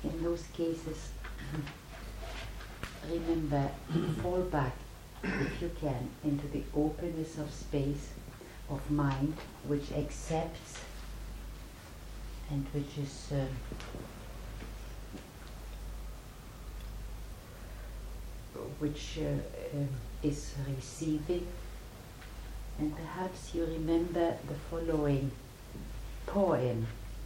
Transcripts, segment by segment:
in those cases, remember, fall back, if you can, into the openness of space, of mind, which accepts and which is is receiving. And perhaps you remember the following poem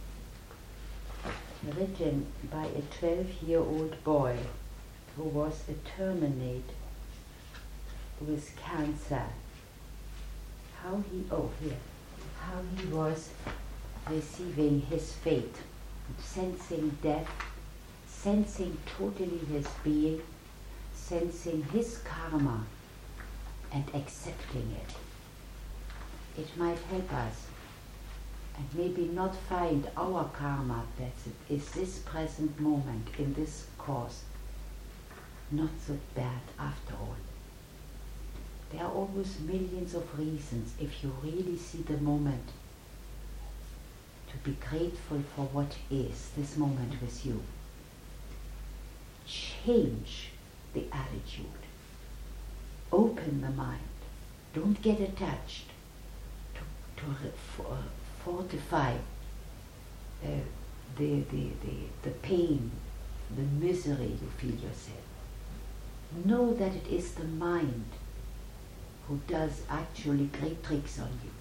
written by a 12-year-old boy who was terminated with cancer. How he was receiving his fate, sensing death, sensing totally his being, sensing his karma and accepting it. It might help us and maybe not find our karma, that it is this present moment in this course not so bad after all. There are always millions of reasons, if you really see the moment, to be grateful for what is this moment with you. Change the attitude. Open the mind. Don't get attached to fortify the pain, the misery you feel yourself. Know that it is the mind who does actually great tricks on you.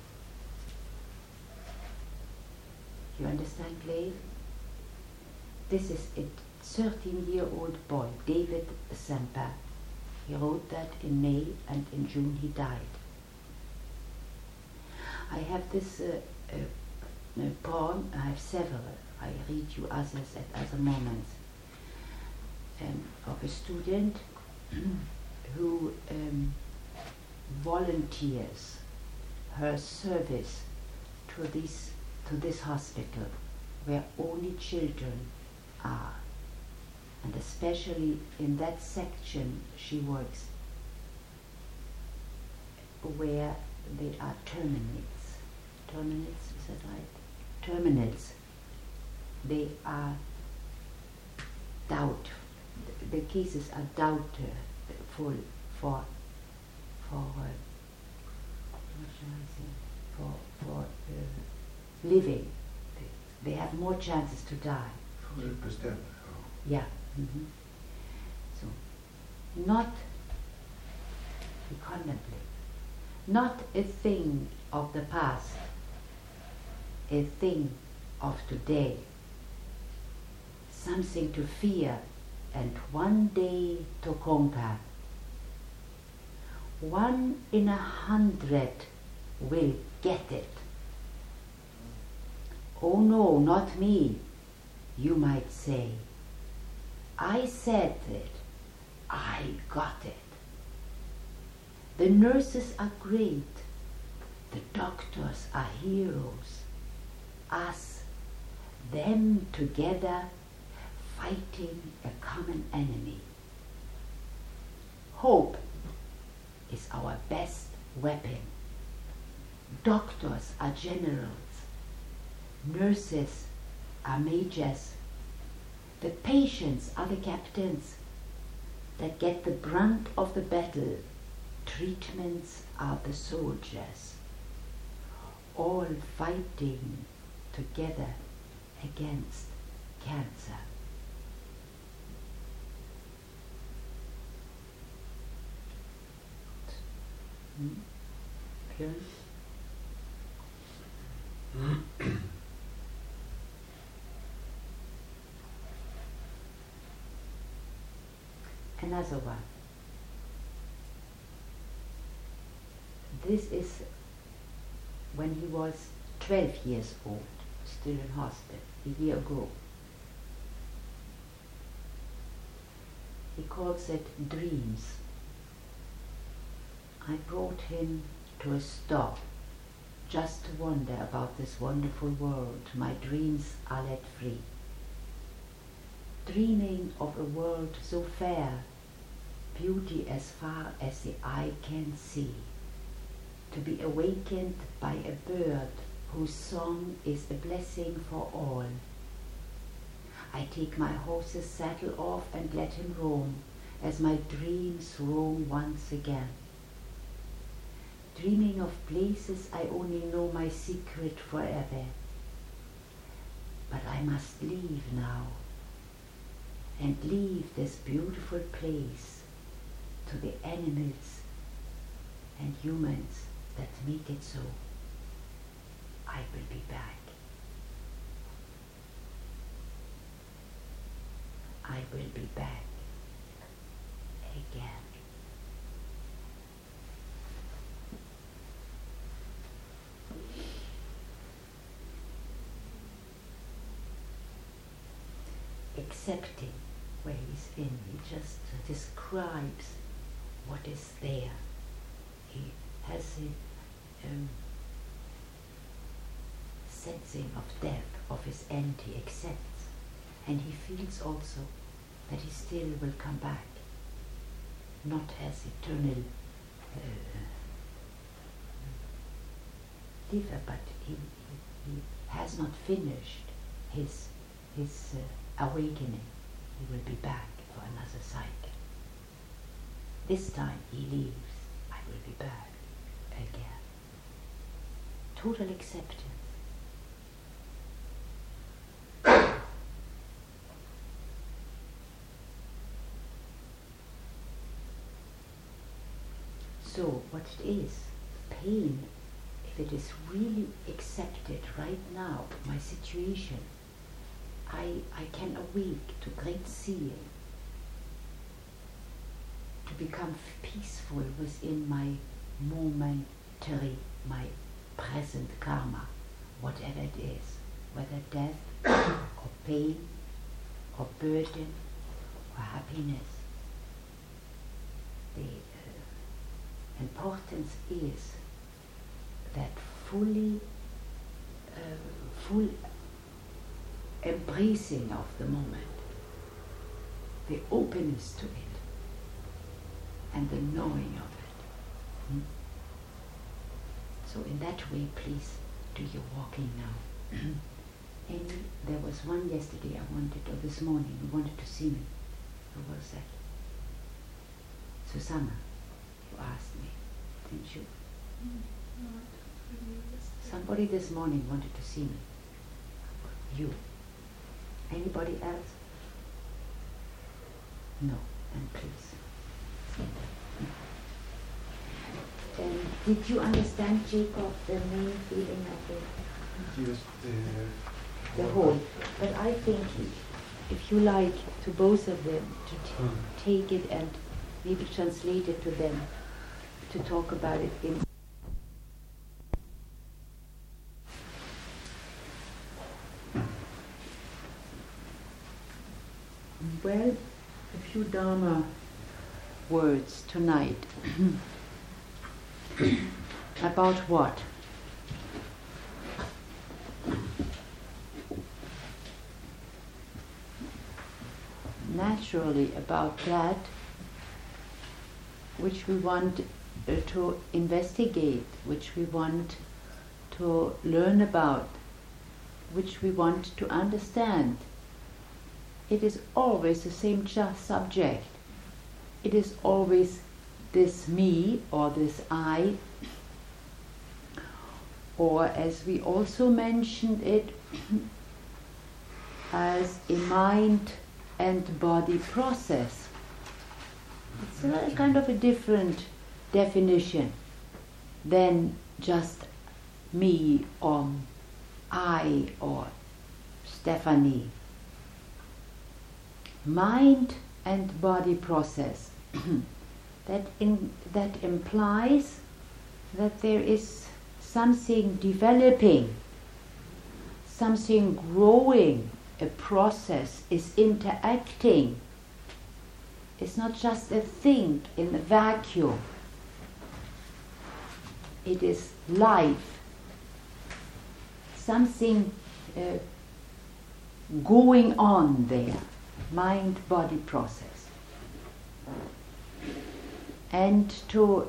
You understand, Glaive? This is a 13-year-old boy, David Semper. He wrote that in May, and in June he died. I have this poem, I have several, I read you others at other moments, of a student who volunteers her service to this hospital where only children are, and especially in that section she works where they are terminates. Terminates, is that right? Terminals. They are doubt. The cases are doubtful for living. They have more chances to die. 100%. Yeah. Mm-hmm. So, not, we contemplate, not a thing of the past, a thing of today, something to fear and one day to conquer. 1 in 100 will get it. Oh no, not me, you might say. I said it, I got it. The nurses are great, the doctors are heroes. Us, them together, fighting a common enemy. Hope is our best weapon. Doctors are generals, nurses are majors, the patients are the captains that get the brunt of the battle, treatments are the soldiers, all fighting together against cancer. Björn? Another one. This is when he was 12 years old, still in hospital, a year ago. He calls it dreams. I brought him to a stop just to wonder about this wonderful world. My dreams are let free. Dreaming of a world so fair, beauty as far as the eye can see. To be awakened by a bird whose song is a blessing for all. I take my horse's saddle off and let him roam, as my dreams roam once again. Dreaming of places I only know my secret forever. But I must leave now, and leave this beautiful place to the animals and humans that make it so. I will be back. I will be back again. Accepting where he's in, he just describes what is there. He has a sensing of death, of his end, he accepts, and he feels also that he still will come back, not as eternal liver, but he has not finished his awakening. He will be back for another cycle. This time he leaves, I will be back again. Total acceptance. So what it is, pain, if it is really accepted right now, my situation, I can awake to great seeing, to become peaceful within my momentary, my present karma, whatever it is, whether death or pain or burden or happiness. The importance is that full embracing of the moment, the openness to it, and the knowing of it. So in that way, please do your walking now. Amy, there was one yesterday I wanted, or this morning, who wanted to see me. Who was that? Susanna, you asked me, didn't you? Somebody this morning wanted to see me. You. Anybody else? No, and please. Did you understand, Jacob, the main feeling of Yes, the whole? But I think, if you like, to both of them, to take it and maybe translate it to them, to talk about it in. Well, a few Dharma words tonight. About what? Naturally about that which we want to investigate, which we want to learn about, which we want to understand. It is always the same subject. It is always this me or this I, or as we also mentioned it, as a mind and body process. It's a kind of a different definition than just me or I or Stephanie. Mind and body process. that implies that there is something developing, something growing, a process is interacting. It's not just a thing in a vacuum. It is life. Something going on there. Mind-body process. And to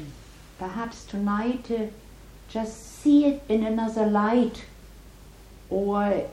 perhaps tonight just see it in another light, or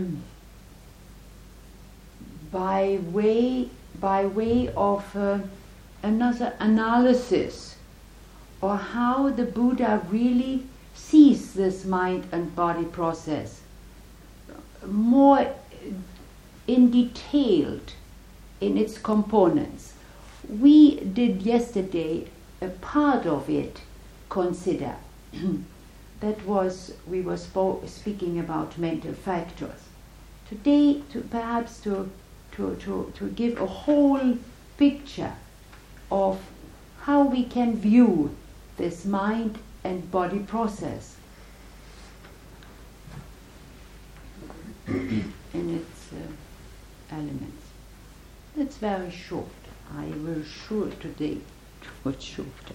by way of another analysis, or how the Buddha really sees this mind and body process more in detailed in its components. We did yesterday a part of it consider. That was, we were speaking about mental factors. Today, perhaps to give a whole picture of how we can view this mind and body process in its elements. That's very short. I will show it today much shorter.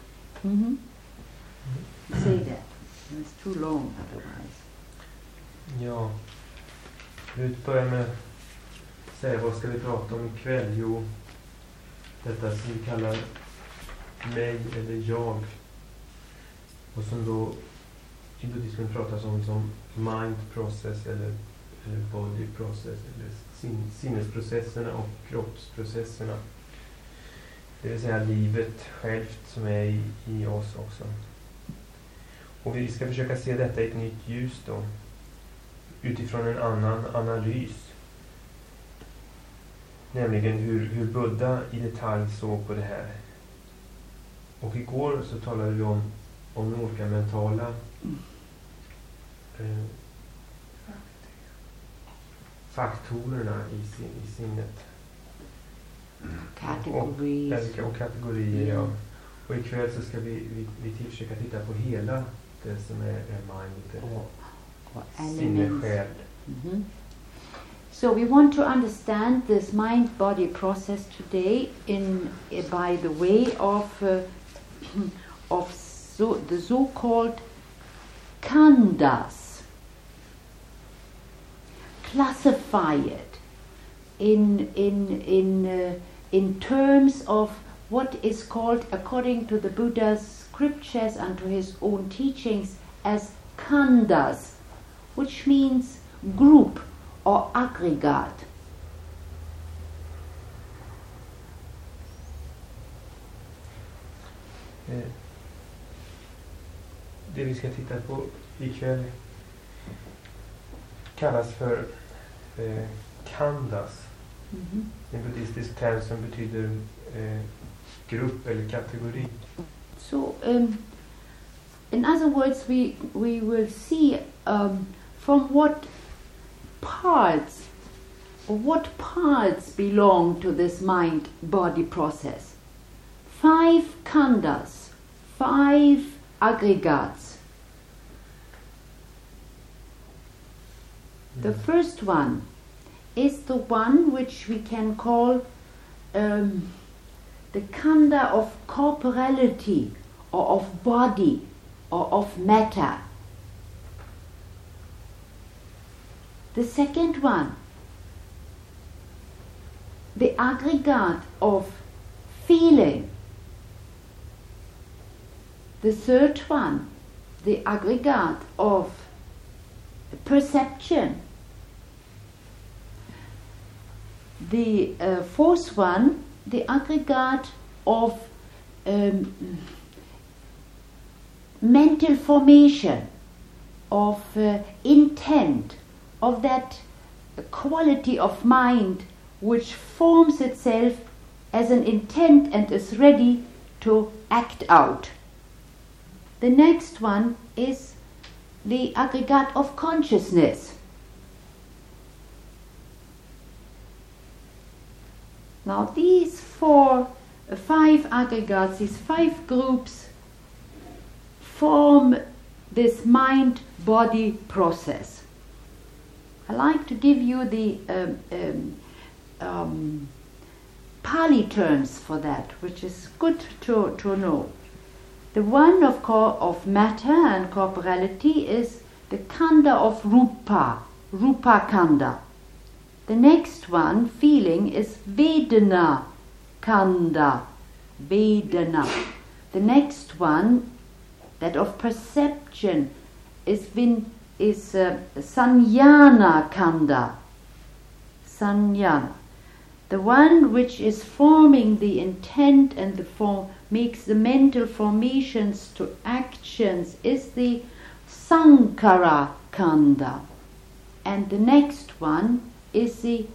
Say that. It's too long otherwise. Ja, vi börjar med att säga vad ska vi prata om ikväll? Jo, detta som vi kallar mig eller jag. Och som då i buddhismen pratas om som mind process eller body process eller sinnesprocesserna och kroppsprocesserna. Det vill säga livet självt som är i oss också. Och vi ska försöka se detta i ett nytt ljus då. Utifrån en annan analys. Nämligen hur Buddha i detalj såg på det här. Och igår så talade vi om de olika mentala faktorerna i sinnet. Och kategorier, ja. Och ikväll så ska vi försöka titta på hela det som är mind, sinne, själ. So we want to understand this mind-body process today by the way of the so-called khandhas. Classify it in terms of what is called, according to the Buddha's scriptures and to his own teachings, as khandhas, which means group or aggregate. Det vi ska titta på ikväll kallas för khandhas. En buddhistisk term som betyder grupp eller kategori. So, in other words, we will see from what parts belong to this mind-body process. 5 khandhas, 5 aggregates. The first one is the one which we can call the khandha of corporality, or of body, or of matter. The second one, the aggregate of feeling. The third one, the aggregate of perception. The fourth one, the aggregate of mental formation, of intent, of that quality of mind which forms itself as an intent and is ready to act out. The next one is the aggregate of consciousness. Now these 5 aggregates, these 5 groups form this mind-body process. I like to give you the Pali terms for that, which is good to know. The one of matter and corporality is the khandha of rupa, rupa khandha. The next one, feeling, is vedana khandha, vedana. The next one, that of perception, is is Sannyana Kanda. Sannyana. The one which is forming the intent and the form, makes the mental formations to actions, is the Sankara Kanda. And the next one is the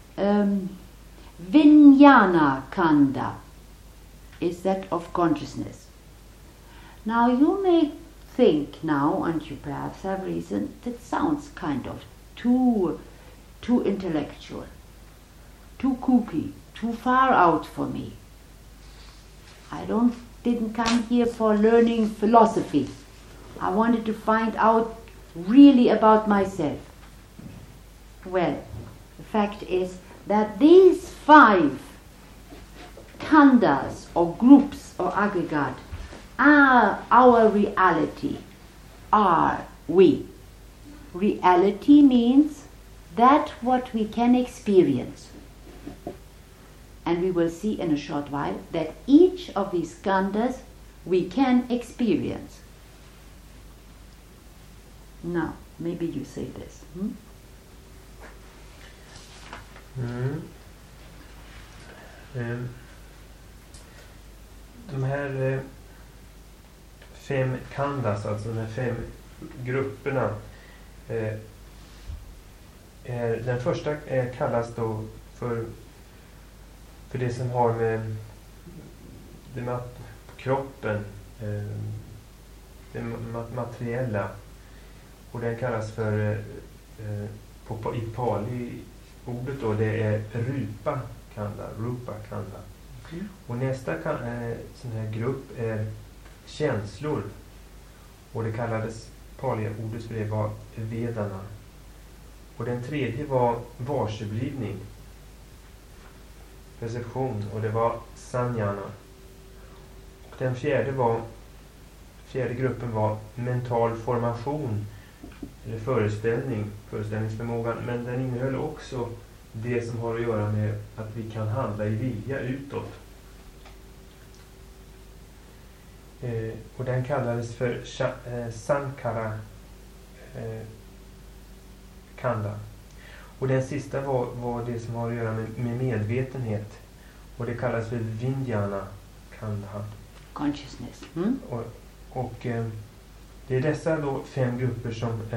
Vijnana Kanda, is that of consciousness. Now you may think now, and you perhaps have reason, that sounds kind of too intellectual, too kooky, too far out for me. I didn't come here for learning philosophy. I wanted to find out really about myself. Well, the fact is that these 5 khandas or groups or aggregate are our reality, are we. Reality means that what we can experience. And we will see in a short while that each of these khandas we can experience. Now, maybe you say this. De här 5 khandas, alltså de här 5 grupperna, den första kallas då för det som har med kroppen, det materiella, och den kallas för i Pali-ordet då, det är Rupa Kanda. Och nästa sån här grupp är känslor, och det kallades, Pali-ordet för det var Vedana. Och den tredje var varseblivning, perception, och det var Sannyana. Och den fjärde gruppen var mental formation, eller föreställningsförmågan, men den innehöll också det som har att göra med att vi kan handla i vilja utåt. Och den kallades för Sankara Kanda. Och den sista var det som har att göra med medvetenhet, och det kallas för Vijnana Kanda. Consciousness. Och det är dessa då 5 grupper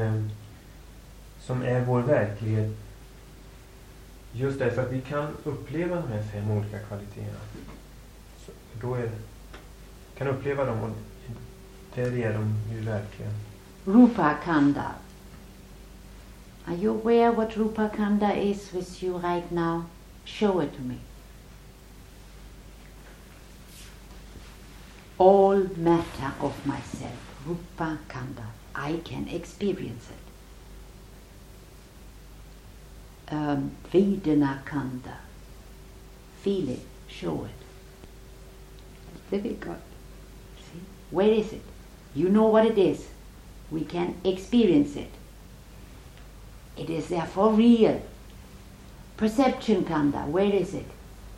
som är vår verklighet, just därför att vi kan uppleva de här 5 olika kvaliteterna. Så då kan uppleva dem, och där är de ju verkligen. Rupa Kanda. Are you aware what Rupa Kanda is with you right now? Show it to me. All matter of myself, Rupa Kanda. I can experience it. Vedana Kanda. Feel it, show it. It's difficult. See? Where is it? You know what it is. We can experience it. It is therefore real. Perception Kanda, where is it?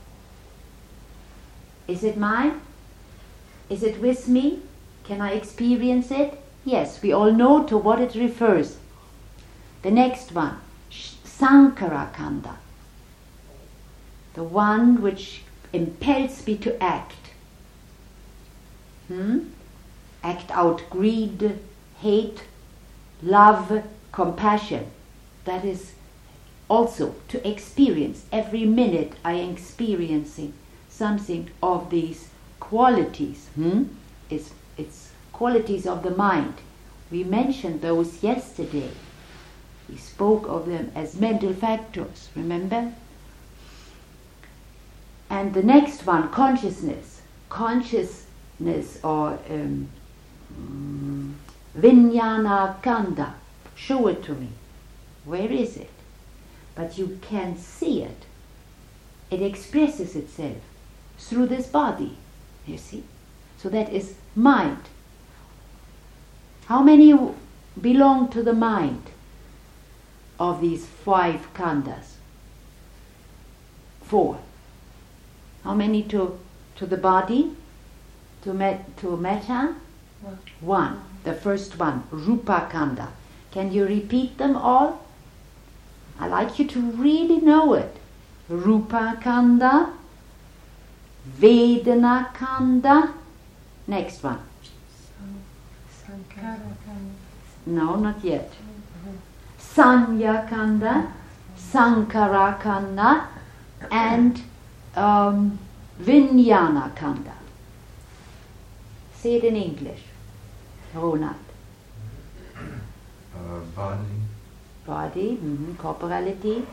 Is it mine? Is it with me? Can I experience it? Yes, we all know to what it refers. The next one, Sankara Kanda. The one which impels me to act. Act out greed, hate, love, compassion. That is also to experience. Every minute I am experiencing something of these qualities. It's qualities of the mind. We mentioned those yesterday. We spoke of them as mental factors, remember? And the next one, consciousness. Consciousness or Vijnana Kanda. Show it to me. Where is it? But you can see it. It expresses itself through this body, you see. So that is mind. How many belong to the mind of these 5 khandas? 4. How many to the body? To matter? 1. The first one, Rupa Kanda. Can you repeat them all? I like you to really know it. Rupa Kanda, Vedana Kanda. Next one. Sankara Kanda. No, not yet. Sanya Kanda, Sankara Kanda, and Vijnana Kanda. Say it in English. Ronald. Body, corporality.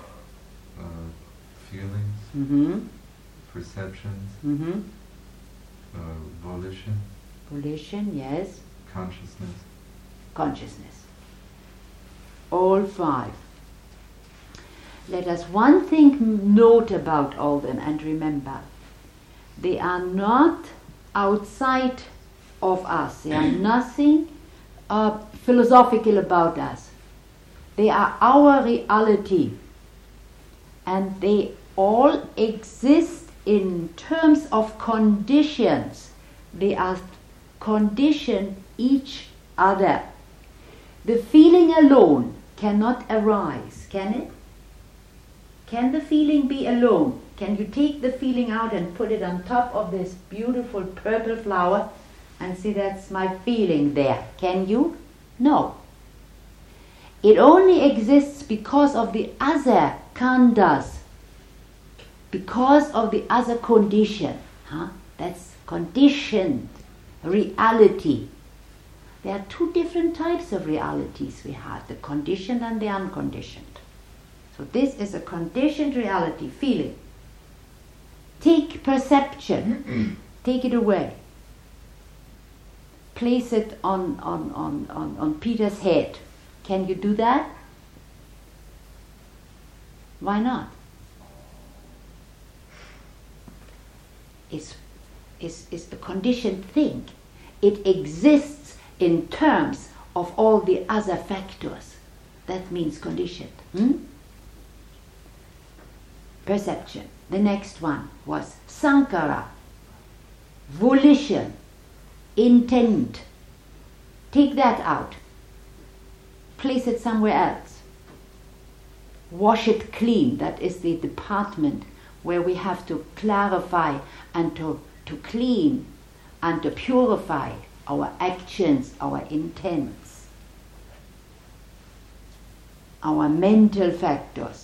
Feelings, perceptions, volition. Volition, yes. Consciousness. All 5. Let us one thing note about all them and remember. They are not outside of us. They are nothing philosophical about us. They are our reality. And they all exist in terms of conditions. They are conditioned each other. The feeling alone cannot arise, can it? Can the feeling be alone? Can you take the feeling out and put it on top of this beautiful purple flower and say that's my feeling there? Can you? No. It only exists because of the other khandas, because of the other condition. That's conditioned reality. There are 2 different types of realities we have, the conditioned and the unconditioned. So this is a conditioned reality, feeling. Take perception, take it away. Place it on Peter's head. Can you do that? Why not? It's a conditioned thing. It exists in terms of all the other factors. That means conditioned. Perception. The next one was Sankara. Volition. Intent. Take that out. Place it somewhere else. Wash it clean. That is the department where we have to clarify and to clean and to purify our actions, our intents, our mental factors.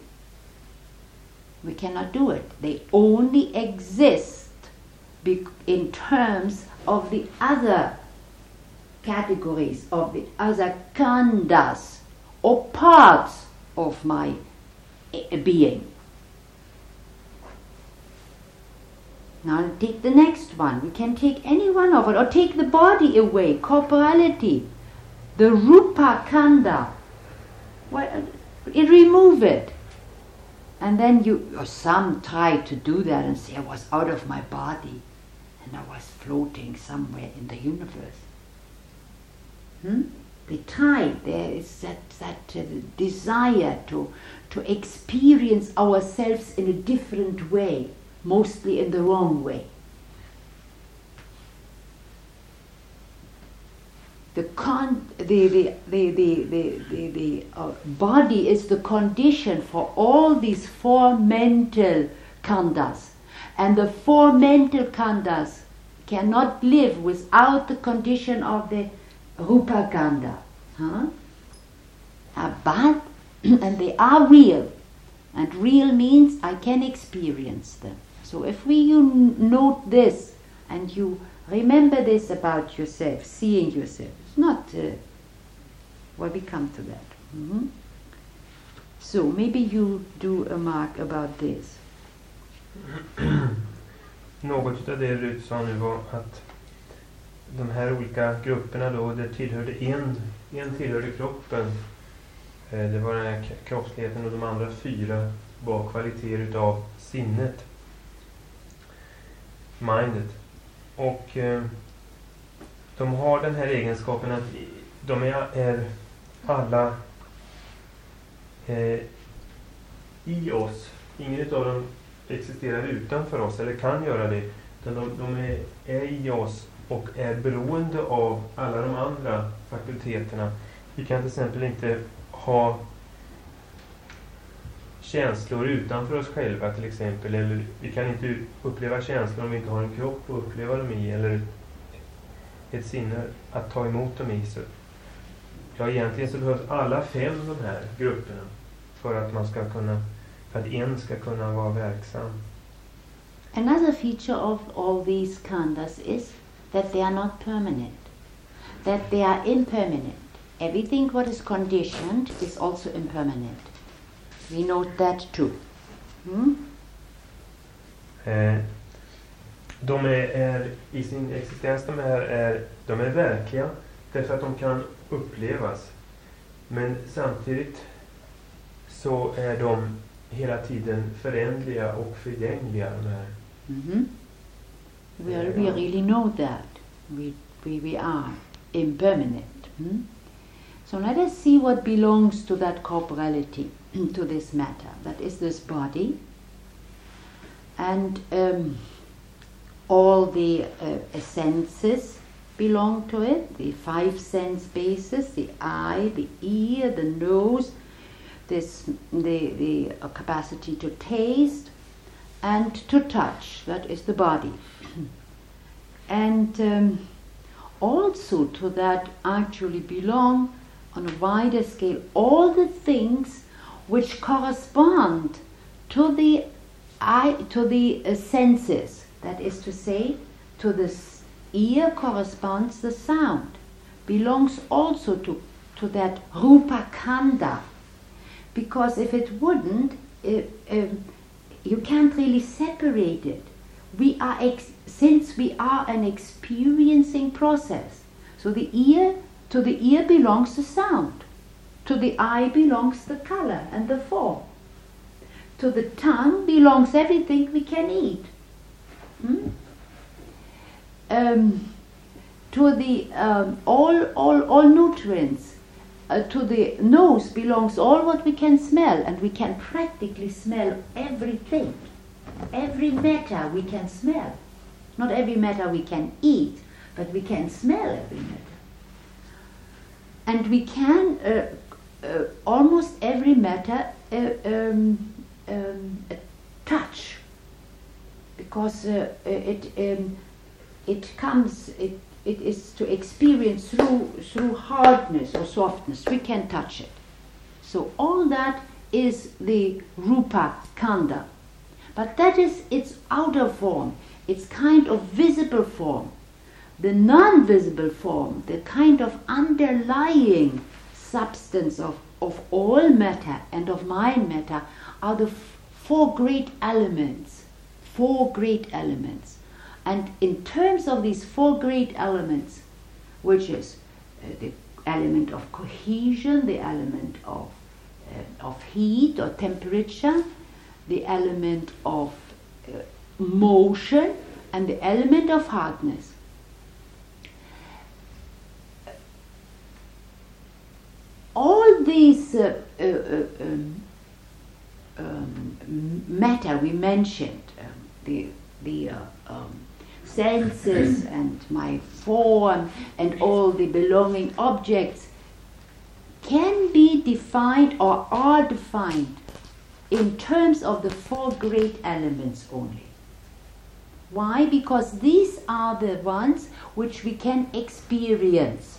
We cannot do it. They only exist in terms of the other categories, of the other khandas, or parts of my being. Now take the next one. We can take any one of it, or take the body away, corporality, the rupa khanda. Remove it. And then some try to do that and say, I was out of my body and I was floating somewhere in the universe. They try. There is that desire to experience ourselves in a different way, mostly in the wrong way. The body is the condition for all these 4 mental khandas, and the 4 mental khandas cannot live without the condition of the rupa khanda. But and they are real, and real means I can experience them. So if you note this and you remember this about yourself, seeing yourself, it's not well, we come to that. So maybe you do a mark about this. Något av det Rut sa nu var att de här olika grupperna då, där tillhörde en tillhörde kroppen. Det var den här kroppsligheten, och de andra 4 var kvaliteter utav sinnet. Mindet. Och de har den här egenskapen att de är alla i oss. Ingen av dem existerar utanför oss eller kan göra det. De är i oss och är beroende av alla de andra fakulteterna Vi kan till exempel inte ha känslor utanför oss själva till exempel, eller vi kan inte uppleva känslor om vi inte har en kropp att uppleva dem i, eller ett sinne att ta emot dem i. Så, ja, egentligen så behövs alla 5 de här grupperna för att en ska kunna vara verksam. Another feature of all these khandhas is that they are not permanent, that they are impermanent. Everything what is conditioned is also impermanent. We note that too. De är i sin existens, de är verkliga därför att de kan upplevas. Men samtidigt så är de hela tiden förändliga och förgängliga. De här. We really know that. We are impermanent. So let us see what belongs to that corporality, to this matter. That is this body. And all the senses belong to it. The 5 sense bases, the eye, the ear, the nose, the capacity to taste and to touch. That is the body. And also to that actually belong on a wider scale all the things which correspond to the eye, to the senses. That is to say, to the ear corresponds the sound, belongs also to that rupa khandha. Because if it wouldn't, you can't really separate it. We are since we are an experiencing process. So to the ear belongs the sound. To the eye belongs the color and the form. To the tongue belongs everything we can eat. To the all nutrients. To the nose belongs all what we can smell, and we can practically smell everything. Every matter we can smell. Not every matter we can eat, but we can smell every matter. And we can almost every matter touch, because it is to experience through hardness or softness. We can touch it. So all that is the rupa khandha. But that is its outer form, its kind of visible form. The non-visible form, the kind of underlying substance of all matter and of mind matter, are the 4 great elements. 4 great elements. And in terms of these 4 great elements, which is the element of cohesion, the element of heat or temperature, the element of motion, and the element of hardness. All these matter we mentioned, the senses and my form and all the belonging objects, can be defined or are defined in terms of the 4 great elements only. Why? Because these are the ones which we can experience.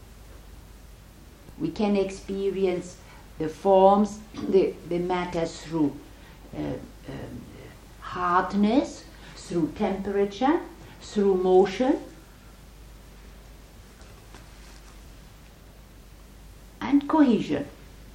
We can experience the forms, the matters through hardness, through temperature, through motion, and cohesion.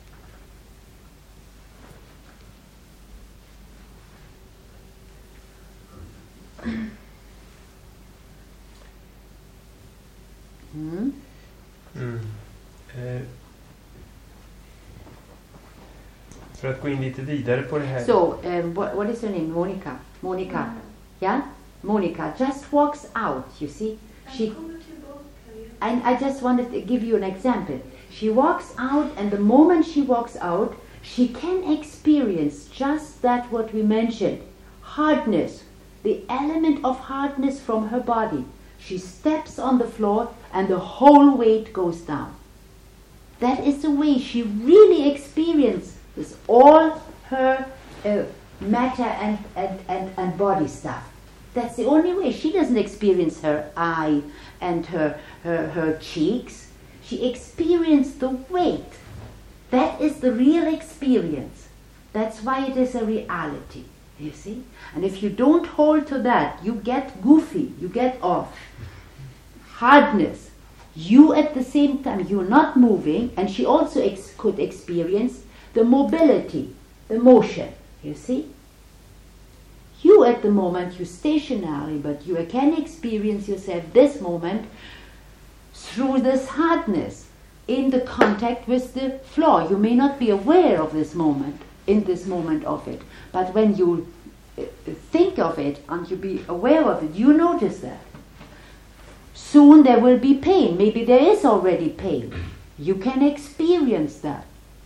För att gå in lite vidare på det här. So, what is her name? Monica. Yeah? Monica just walks out, you see. And I just wanted to give you an example. She walks out, and the moment she walks out, she can experience just that what we mentioned. Hardness. The element of hardness from her body. She steps on the floor and the whole weight goes down. That is the way she really experiences all her matter and body stuff. That's the only way. She doesn't experience her eye and her cheeks. She experiences the weight. That is the real experience. That's why it is a reality, you see? And if you don't hold to that, you get goofy, you get off. Hardness. You at the same time, you're not moving, and she also could experience the mobility, the motion, you see? You at the moment, you're stationary, but you can experience yourself this moment through this hardness in the contact with the floor. You may not be aware of this moment, in this moment of it, but when you think of it and you be aware of it, you notice that. Soon there will be pain. Maybe there is already pain. You can experience that.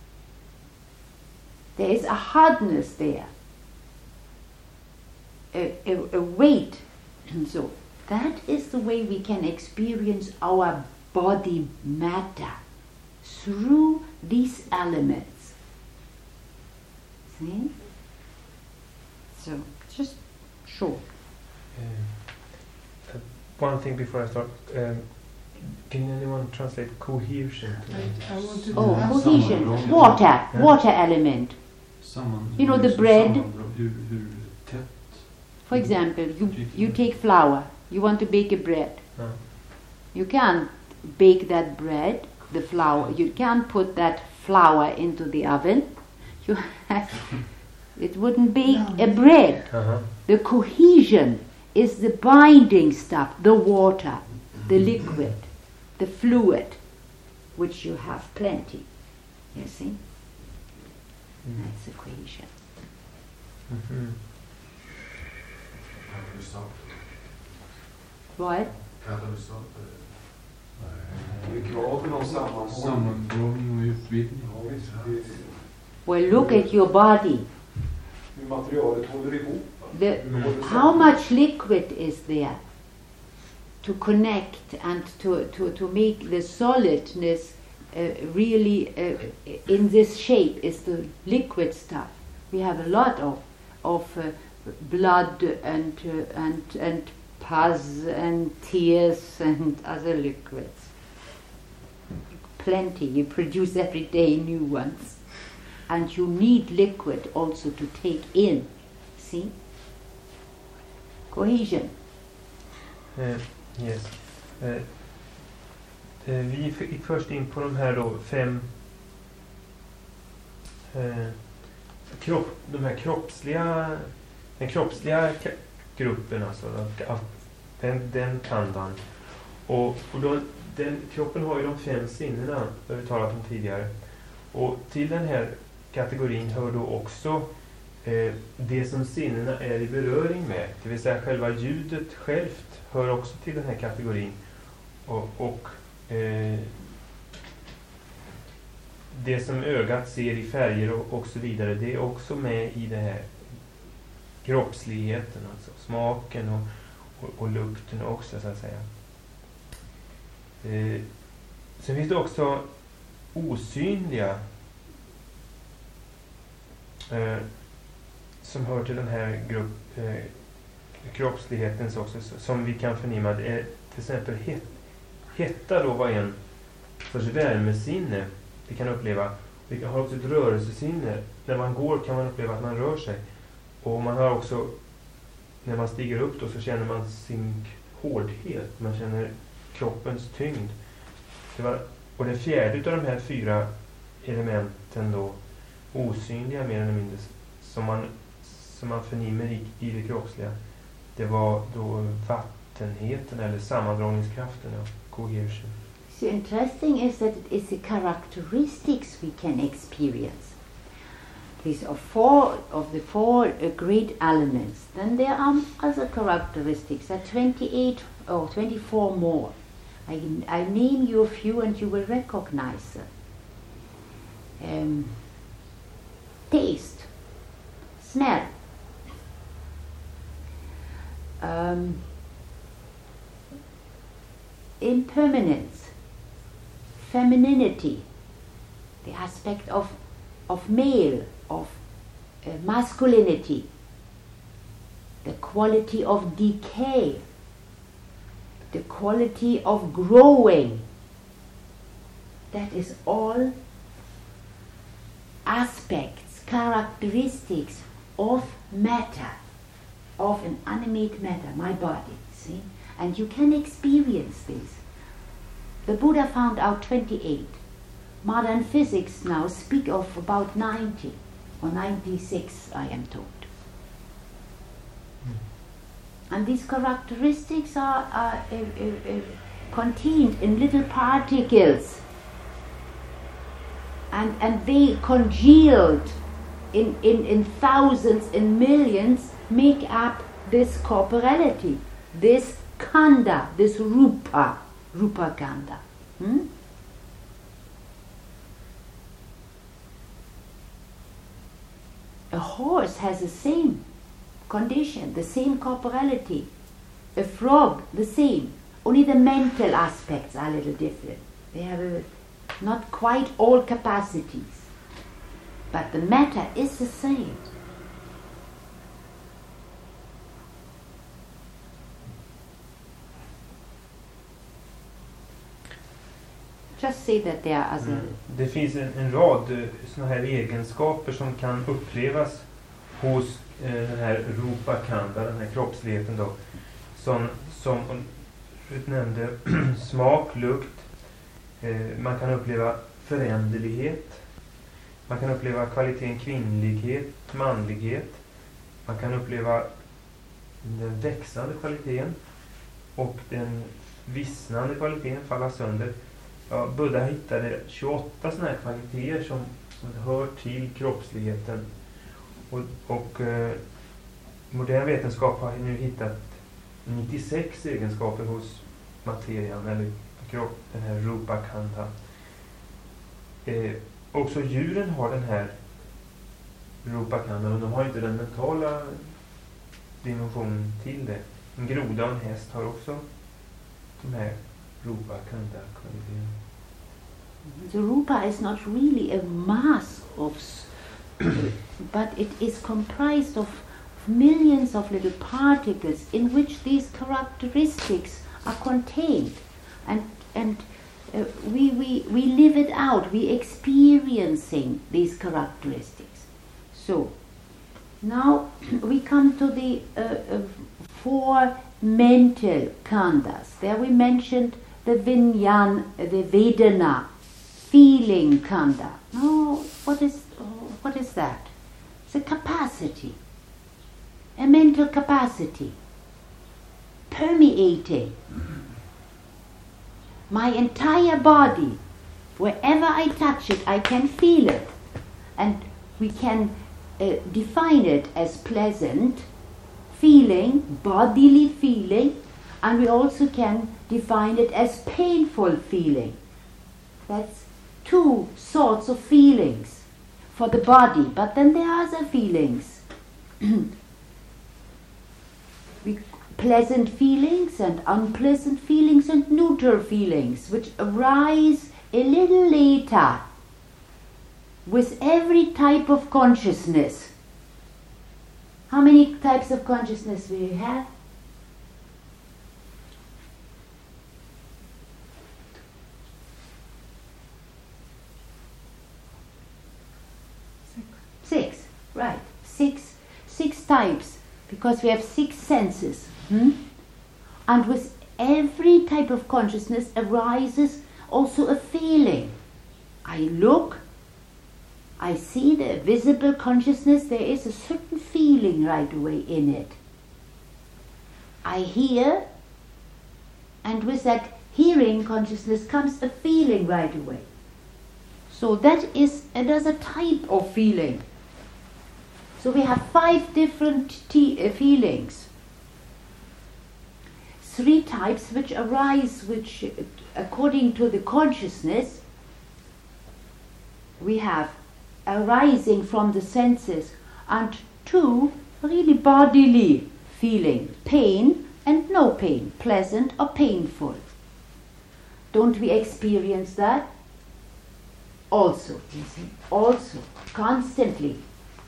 There is a hardness there. A weight. And so that is the way we can experience our body matter, through these elements. See? So, just short. One thing before I start. Can anyone translate cohesion? I want to Cohesion. Water element. You know, the bread. For example, you take flour. You want to bake a bread. You can't bake that bread, the flour. You can't put that flour into the oven. It wouldn't be a bread. The cohesion is the binding stuff, the water, the liquid, the fluid, which you have plenty. You see? That's the cohesion. What? Well, look at your body. How much liquid is there to connect and to make the solidness really in this shape is the liquid stuff. We have a lot of blood and pus and tears and other liquids. Plenty. You produce every day new ones. And you need liquid also to take in. See? Cohesion. Yes. Vi gick först in på de här då 5 den kroppsliga gruppen, alltså den andan. Och då, kroppen har ju de 5 sinnena, det har vi talat om tidigare. Och till den här kategorin hör då också det som sinnena är i beröring med, det vill säga själva ljudet självt hör också till den här kategorin. Och det som ögat ser i färger och så vidare, det är också med i det här kroppsligheten, alltså smaken och lukten också, så att säga. Sen finns det också osynliga som hör till den här kroppslighetens också, som vi kan förnimma. Det är till exempel hetta då, var en sorts värmesinne vi kan uppleva. Vi har också ett rörelsesinne. När man går kan man uppleva att man rör sig. Och man har också, när man stiger upp då, så känner man sin hårdhet. Man känner kroppens tyngd. Och det fjärde av de här 4 elementen då, osynliga mer eller mindre, som man förnimmer i det kroppsliga, det var då vattenheten eller sammandragningskraften, cohesion. So interesting is that it is the characteristics we can experience. These are 4 of the 4 great elements. Then there are other characteristics. There are 28 or 24 more. I name you a few and you will recognize them. Taste, smell, impermanence, femininity, the aspect of male, of masculinity, the quality of decay, the quality of growing. That is all aspects, characteristics of matter, of an animate matter, my body, see? And you can experience this. The Buddha found out 28. Modern physics now speak of about 90 or 96, I am told. And these characteristics are contained in little particles, and they congealed in thousands, in millions, make up this corporality, this khandha, this rupa khandha. A horse has the same condition, the same corporality. A frog, the same. Only the mental aspects are a little different. They have not quite all capacities. But the matter is the same. Just say that there are other... Det finns en rad såna här egenskaper som kan upplevas hos den här rupa khandha, den här kroppsligheten då, som du nämnde, smak, lukt, man kan uppleva föränderlighet, man kan uppleva kvaliteten kvinnlighet, manlighet, man kan uppleva den växande kvaliteten och den vissnande kvaliteten falla sönder. Ja, Buddha hittade 28 sådana här kvaliteter som hör till kroppsligheten. Och modern vetenskap har nu hittat 96 egenskaper hos materian eller kropp, den här rupa khandha. Också djuren har den här rupa khandha, men de har inte den mentala dimensionen till det. En groda och en häst har också de här rupa khandha kvaliteterna. The rupa is not really a mass but it is comprised of millions of little particles in which these characteristics are contained, and we live it out, we experiencing these characteristics. So now we come to the 4 mental khandhas. There we mentioned the vinyan, the vedana, feeling khandha. No, what is that? It's a capacity, a mental capacity, permeating my entire body. Wherever I touch it, I can feel it, and we can define it as pleasant feeling, bodily feeling, and we also can define it as painful feeling. That's 2 sorts of feelings for the body, but then there are other feelings. Pleasant feelings and unpleasant feelings and neutral feelings, which arise a little later with every type of consciousness. How many types of consciousness do you have? 6, right. 6 types, because we have 6 senses. And with every type of consciousness arises also a feeling. I look, I see the visible consciousness, there is a certain feeling right away in it. I hear, and with that hearing consciousness comes a feeling right away. So that is another type of feeling. So we have 5 different feelings. 3 types which arise, which according to the consciousness, we have arising from the senses, and 2 really bodily feeling, pain and no pain, pleasant or painful. Don't we experience that? also, you see, also, constantly.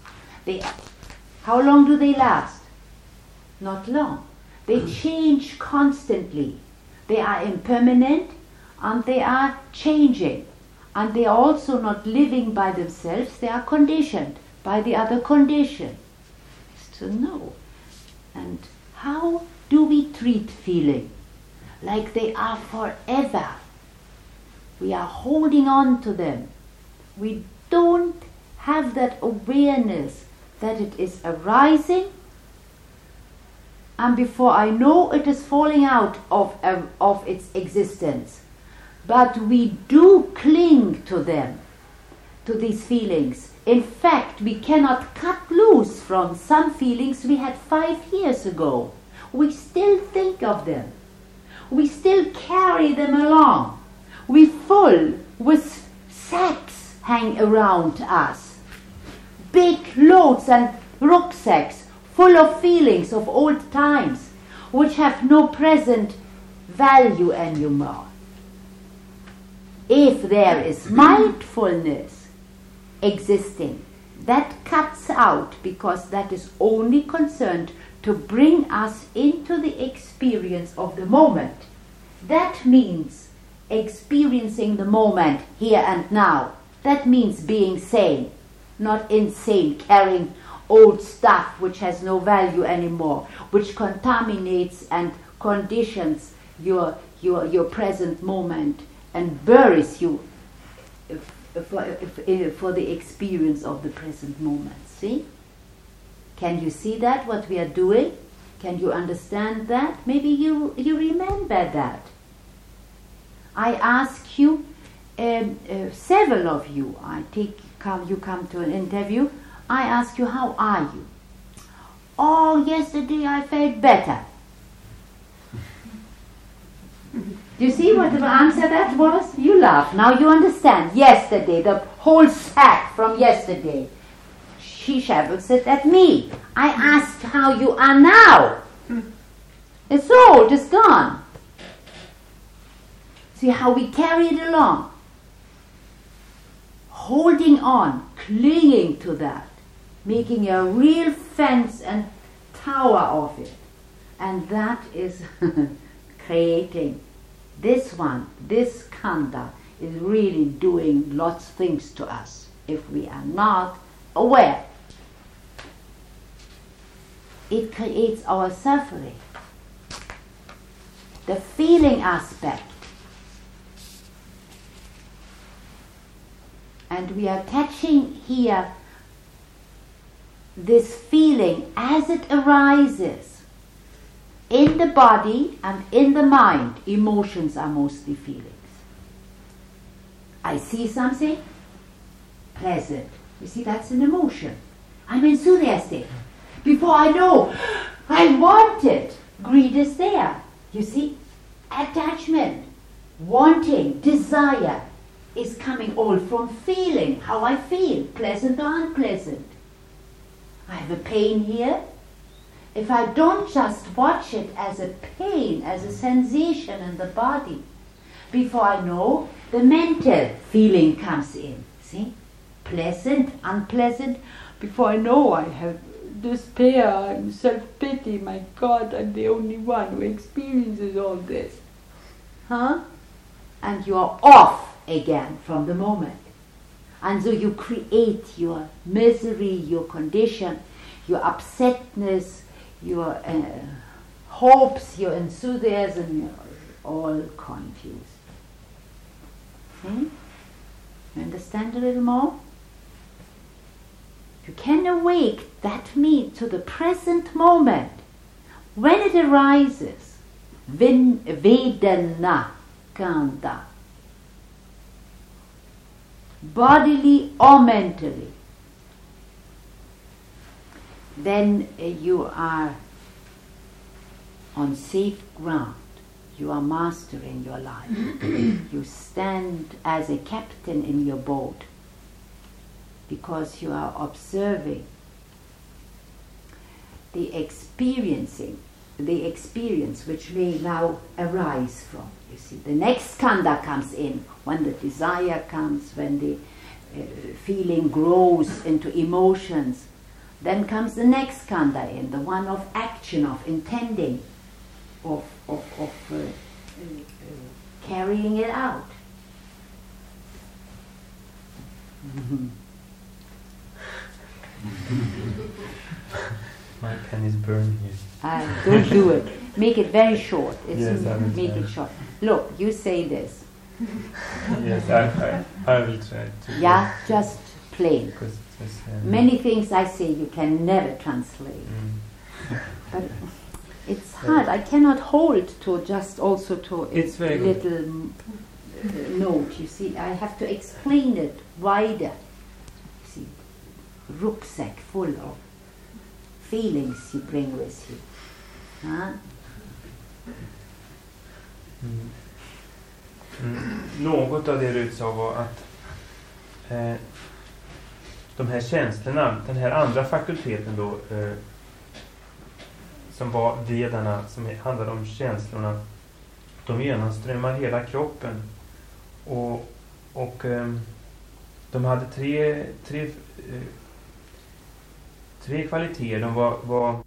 How long do they last? Not long. They change constantly. They are impermanent and they are changing. And they are also not living by themselves, they are conditioned by the other condition. It's to know. And how do we treat feeling? Like they are forever. We are holding on to them. We don't have that awareness that it is arising, and before I know it is falling out of its existence. But we do cling to them, to these feelings. In fact, we cannot cut loose from some feelings we had 5 years ago. We still think of them. We still carry them along. We full with sacks hang around us. Big loads and rucksacks full of feelings of old times which have no present value anymore. If there is mindfulness existing, that cuts out, because that is only concerned to bring us into the experience of the moment. That means experiencing the moment here and now. That means being sane, not insane, carrying old stuff which has no value anymore, which contaminates and conditions your present moment and buries you for the experience of the present moment. See? Can you see that, what we are doing? Can you understand that? Maybe you remember that. I ask you, several of you, you come to an interview, I ask you, how are you? Oh, yesterday I felt better. Do you see what the answer that was? You laugh. Now you understand. Yesterday, the whole sack from yesterday. She shovels it at me. I asked how you are now. It's old, it's gone. See how we carry it along. Holding on, clinging to that. Making a real fence and tower of it. And that is creating. This skandha is really doing lots of things to us if we are not aware. It creates our suffering. The feeling aspect. And we are catching here this feeling as it arises. In the body and in the mind, emotions are mostly feelings. I see something, pleasant. You see, that's an emotion. I'm enthusiastic. Before I know, I want it. Greed is there. You see, attachment, wanting, desire is coming all from feeling, how I feel, pleasant or unpleasant. I have a pain here. If I don't just watch it as a pain, as a sensation in the body, before I know, the mental feeling comes in. See? Pleasant, unpleasant. Before I know, I have despair and self-pity. My God, I'm the only one who experiences all this. Huh? And you are off again from the moment. And so you create your misery, your condition, your upsetness, your hopes, your enthusiasm, you're all confused. You understand a little more? You can awake that me to the present moment. When it arises, Vedana Kanda, bodily or mentally, then you are on safe ground. You are mastering your life. You stand as a captain in your boat because you are observing the experience which may now arise from. You see, the next skandha comes in when the desire comes, when feeling grows into emotions. Then comes the next skandha in, the one of action, of intending, of carrying it out. My pen is burning here. Don't do it. Make it very short. Yes, I will make try. it short. Look, you say this. Yes, I will try to. Yeah, just plain. Because it was, Many things I say you can never translate. But it's hard. I cannot hold to just also to It's a very little note. You see, I have to explain it wider. You see, rucksack full of feelings you bring with you. Huh? Något av det Rut sa var att de här känslorna, den här andra fakulteten då, som var vedarna, som handlade om känslorna, de genomströmmar hela kroppen. Och de hade tre kvaliteter. De var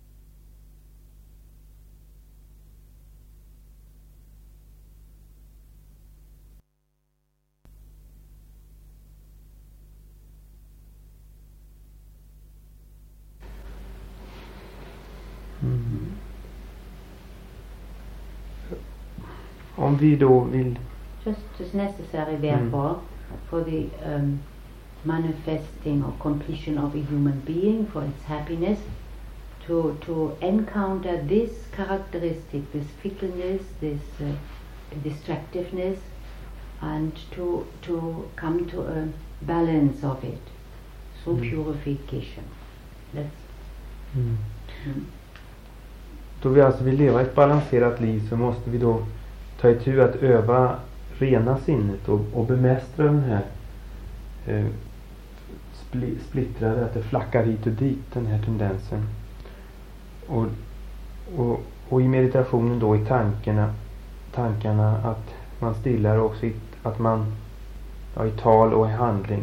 Om vi då vill Just necessary, therefore, for the manifesting or completion of a human being, for its happiness, to encounter this characteristic, this fickleness, this distractiveness, and to come to a balance of it, through purification. Då vi alltså vill leva ett balanserat liv, så måste vi då ta itu att öva rena sinnet och bemästra den här splittrade, att det flackar hit och dit, den här tendensen. Och i meditationen då, i tankarna att man stillar också att man i tal och i handling,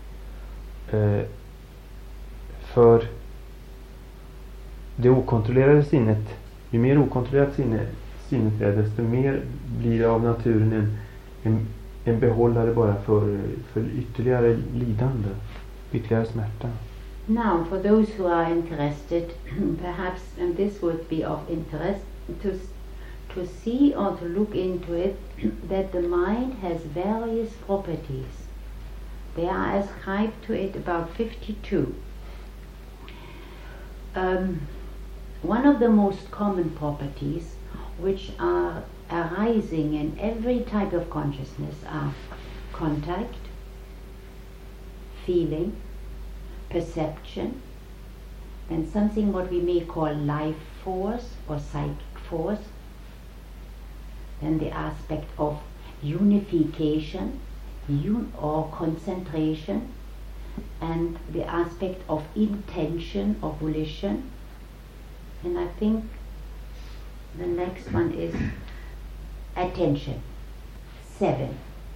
för det okontrollerade sinnet, ju mer okontrollerat sinnet är, desto mer blir det av naturen en behållare bara för ytterligare lidande, ytterligare smärta. Now, for those who are interested, perhaps, and this would be of interest, to see or to look into it, that the mind has various properties. They are ascribed to it about 52. One of the most common properties, which are arising in every type of consciousness, are contact, feeling, perception, and something what we may call life force or psychic force, then the aspect of unification or concentration, and the aspect of intention or volition, and I think the next one is attention. Seven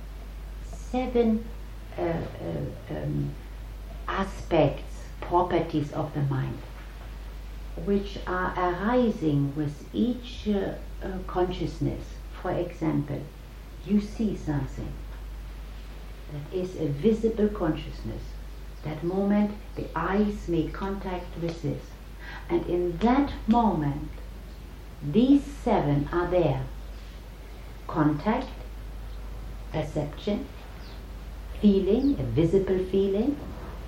aspects, properties of the mind, which are arising with each consciousness. For example, you see something that is a visible consciousness. That moment the eyes make contact with this, and in that moment these seven are there: contact, perception, feeling, a visible feeling,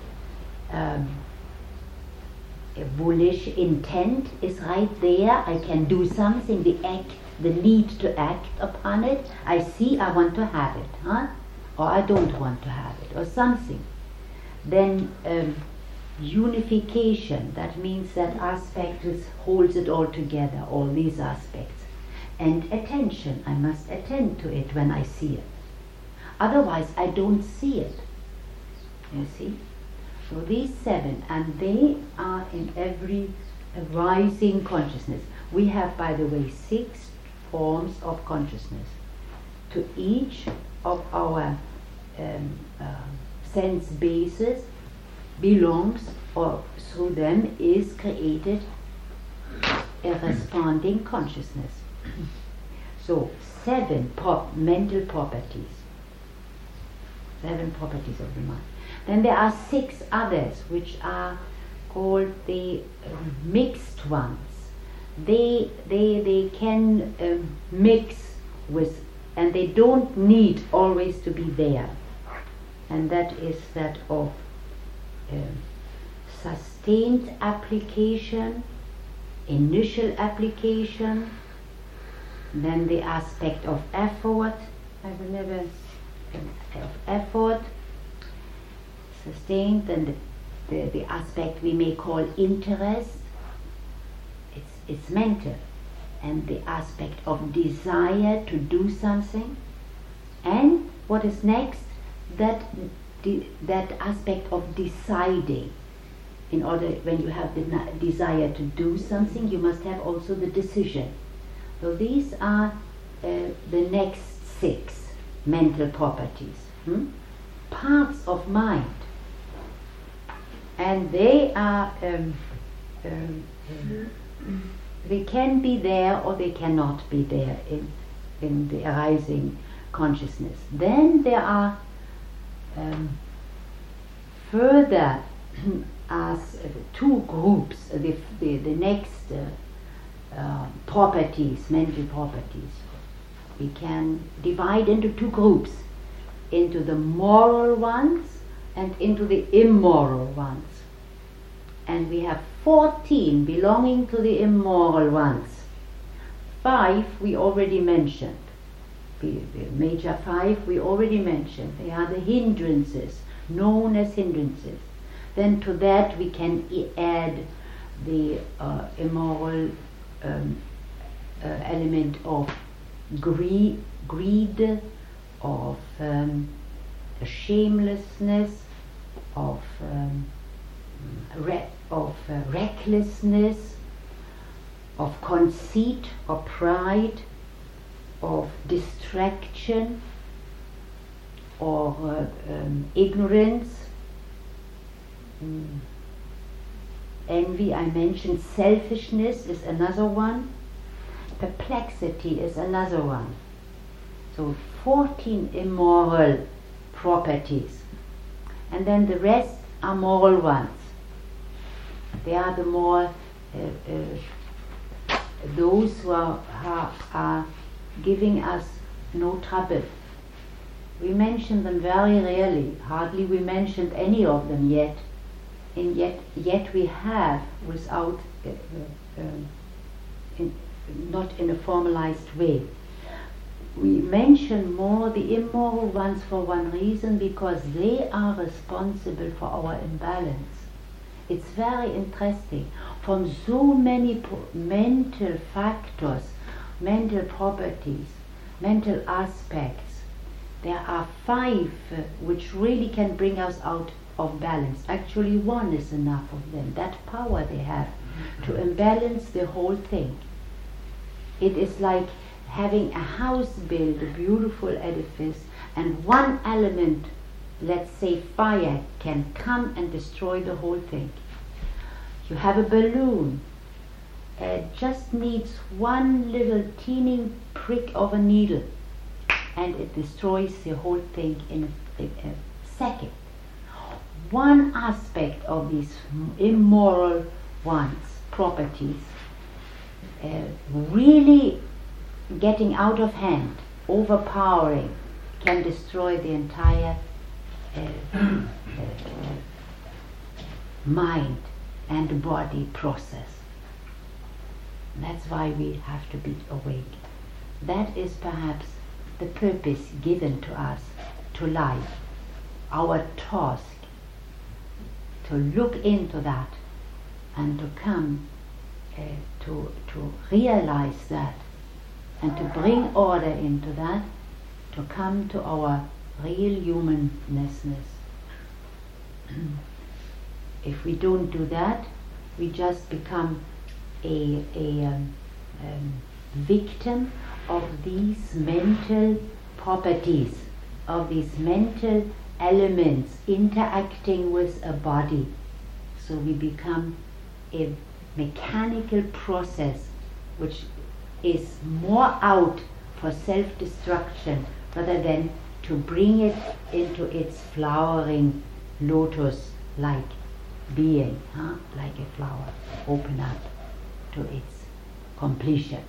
volition, intent is right there. I can do something, the need to act upon it. I see, I want to have it, or I don't want to have it, or something. Then unification, that means that aspect which holds it all together, all these aspects. And attention, I must attend to it when I see it. Otherwise I don't see it. You see? So these seven, and they are in every arising consciousness. We have, by the way, 6 forms of consciousness. To each of our sense bases belongs, or through them is created a responding consciousness. So 7 mental properties. 7 properties of the mind. Then there are 6 others which are called the mixed ones. They can mix with, and they don't need always to be there. And that is that of sustained application, initial application, then the aspect of effort, sustained, then the aspect we may call interest, it's mental, and the aspect of desire to do something, and what is next, that aspect of deciding. In order, when you have the desire to do something, you must have also the decision. So these are the next 6 mental properties, parts of mind, and they are they can be there or they cannot be there in the arising consciousness. Then there are further as 2 groups, the next properties, mental properties. We can divide into 2 groups, into the moral ones and into the immoral ones. And we have 14 belonging to the immoral ones. 5 we already mentioned. The major 5 we already mentioned. They are the hindrances, known as hindrances. Then to that we can add the immoral element of greed, of shamelessness, of recklessness, of conceit or pride, of distraction or ignorance, envy, I mentioned. Selfishness is another one. Perplexity is another one. So 14 immoral properties, and then the rest are moral ones. They are the more those who are giving us no trouble. We mention them very rarely. Hardly we mentioned any of them yet. And yet we have, without not in a formalized way. We mention more the immoral ones for one reason, because they are responsible for our imbalance. It's very interesting. From so many mental factors, mental properties, mental aspects, there are 5 which really can bring us out of balance. Actually 1 is enough of them. That power they have to imbalance the whole thing. It is like having a house built, a beautiful edifice, and one element, let's say fire, can come and destroy the whole thing. You have a balloon, it just needs one little teeny prick of a needle, and it destroys the whole thing in a second. One aspect of these immoral ones, properties, really getting out of hand, overpowering, can destroy the entire mind and body process. That's why we have to be awake. That is perhaps the purpose given to us to life, our task, to look into that and to come to realize that, and to bring order into that, to come to our real humanness. If we don't do that, we just become a victim of these mental properties, of these mental elements interacting with a body. So we become a mechanical process which is more out for self-destruction rather than to bring it into its flowering lotus-like being, like a flower, open up to its completion.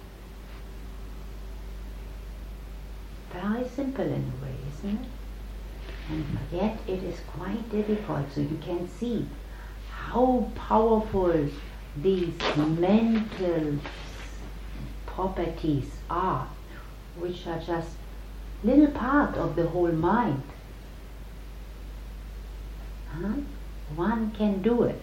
Very simple in a way, isn't it? And yet it is quite difficult, so you can see how powerful these mental properties are, which are just little part of the whole mind. One can do it.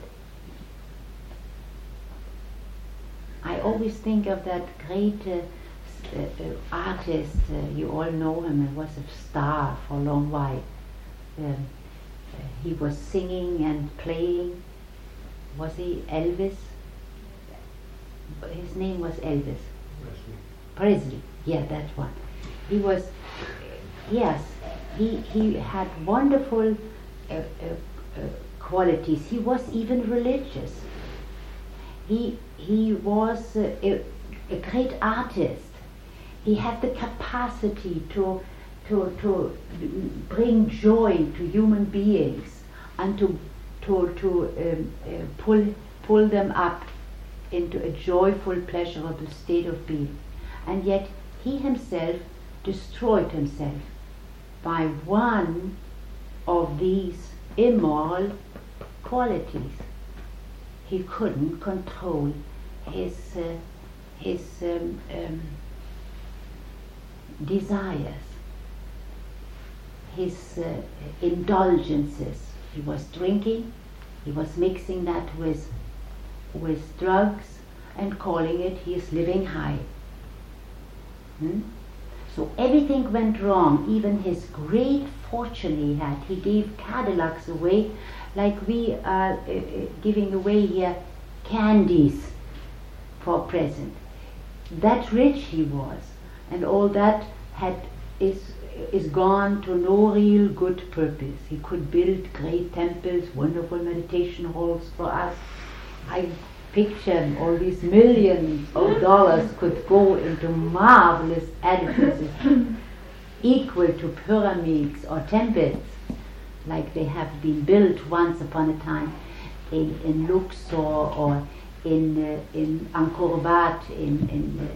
I always think of that great artist, you all know him, he was a star for a long while. He was singing and playing. Was he Elvis? His name was Elvis. Presley. Yeah, that one. He was, yes, he had wonderful qualities. He was even religious. He was a great artist. He had the capacity to bring joy to human beings and to pull them up into a joyful, pleasurable state of being. And yet he himself destroyed himself by one of these immoral qualities. He couldn't control his desires, his indulgences. He was drinking, he was mixing that with drugs and calling it he is living high. So everything went wrong, even his great fortune he had. He gave Cadillacs away like we are giving away here candies for a present. That rich he was, and all that is gone to no real good purpose. He could build great temples, wonderful meditation halls for us. I picture all these millions of dollars could go into marvelous edifices equal to pyramids or temples like they have been built once upon a time in Luxor or in Angkor Wat in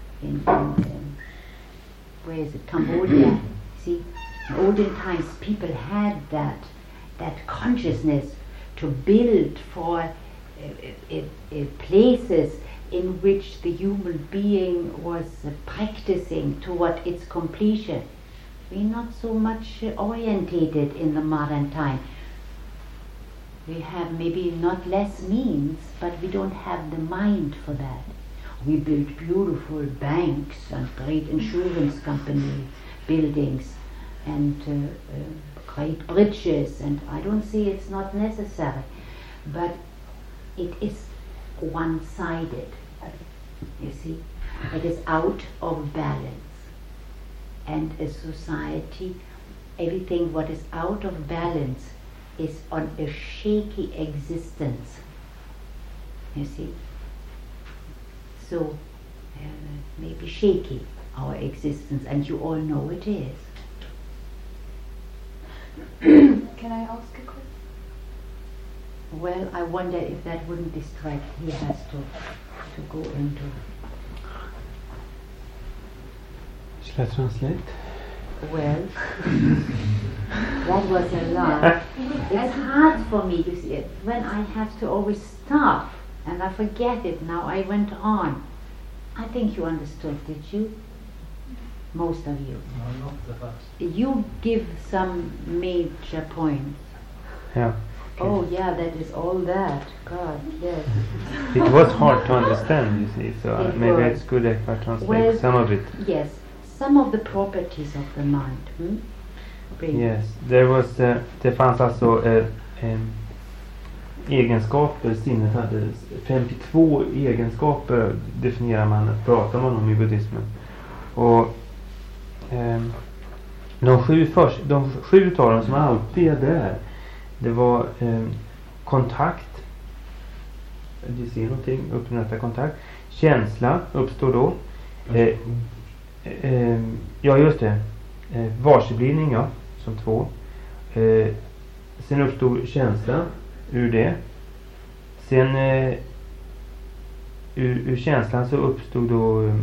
where is it, Cambodia. See, in olden times people had that consciousness to build for places in which the human being was practicing toward its completion. We're not so much orientated in the modern time. We have maybe not less means, but we don't have the mind for that. We build beautiful banks and great insurance company buildings and great bridges, and I don't say it's not necessary, but it is one-sided. You see, it is out of balance, and a society, everything what is out of balance is on a shaky existence. You see, so maybe shaky our existence, and you all know it is. Can I ask a question? Well, I wonder if that wouldn't distract. He has to go into. Shall I translate? Well, that was a lot. It's hard for me to see it when I have to always stop and I forget it. Now I went on. I think you understood, did you? Most of you. No, not the first. You give some major points. Yeah. Okay. Oh yeah, that is all that. God, yes. It was hard to understand, you see, so It maybe was. it's good if I translate Well, some of it. Yes, some of the properties of the mind. Bring. Yes, det fanns alltså egenskaper, sinnet hade 52 egenskaper definierar man, pratar man om i buddhismen. Och De sju utav dem som alltid är där, det var kontakt. Du ser någonting, upprätta kontakt. Känsla uppstår då. Ja, just det. Varseblivning, ja, som 2. Sen uppstod känsla ur det. Sen ur känslan så uppstod då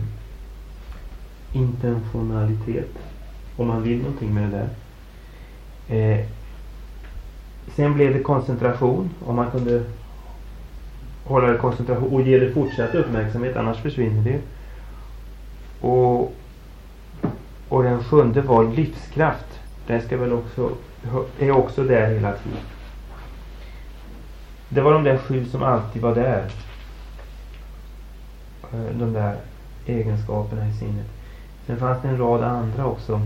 intentionalitet. Om man vill någonting med det där. Sen blev det koncentration. Om man kunde hålla det koncentration och ge det fortsatt uppmärksamhet, annars försvinner det. Och den 7:e var livskraft. Den ska väl är också där hela tiden. Det var de där 7 som alltid var där. De där egenskaperna i sinnet. Sen fanns det en rad andra också.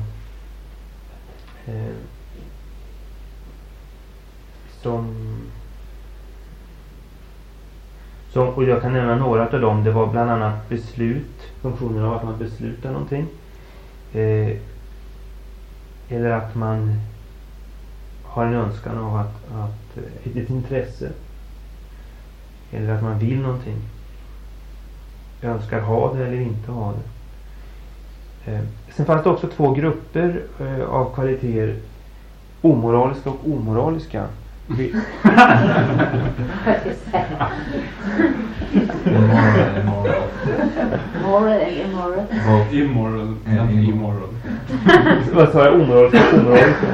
Och jag kan nämna några av dem. Det var bland annat beslut. Funktionen av att man beslutar någonting. Eller att man har en önskan av att ett intresse. Eller att man vill någonting. Önskar ha det eller inte ha det. Sen fanns det också 2 grupper av kvaliteter. Omoraliska och omoraliska. Moral and immoral. Immoral and immoral. Vad sa jag? Omoraliska och omoraliska?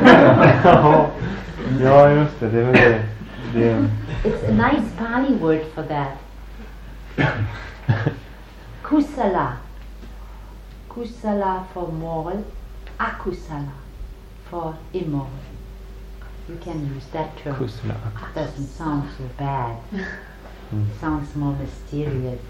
Ja, just det. Det var det. It's a nice Pali word for that. Kusala. Kusala for moral. Akusala for immoral. You can use that term. Kusala. It doesn't sound so bad. It sounds more mysterious.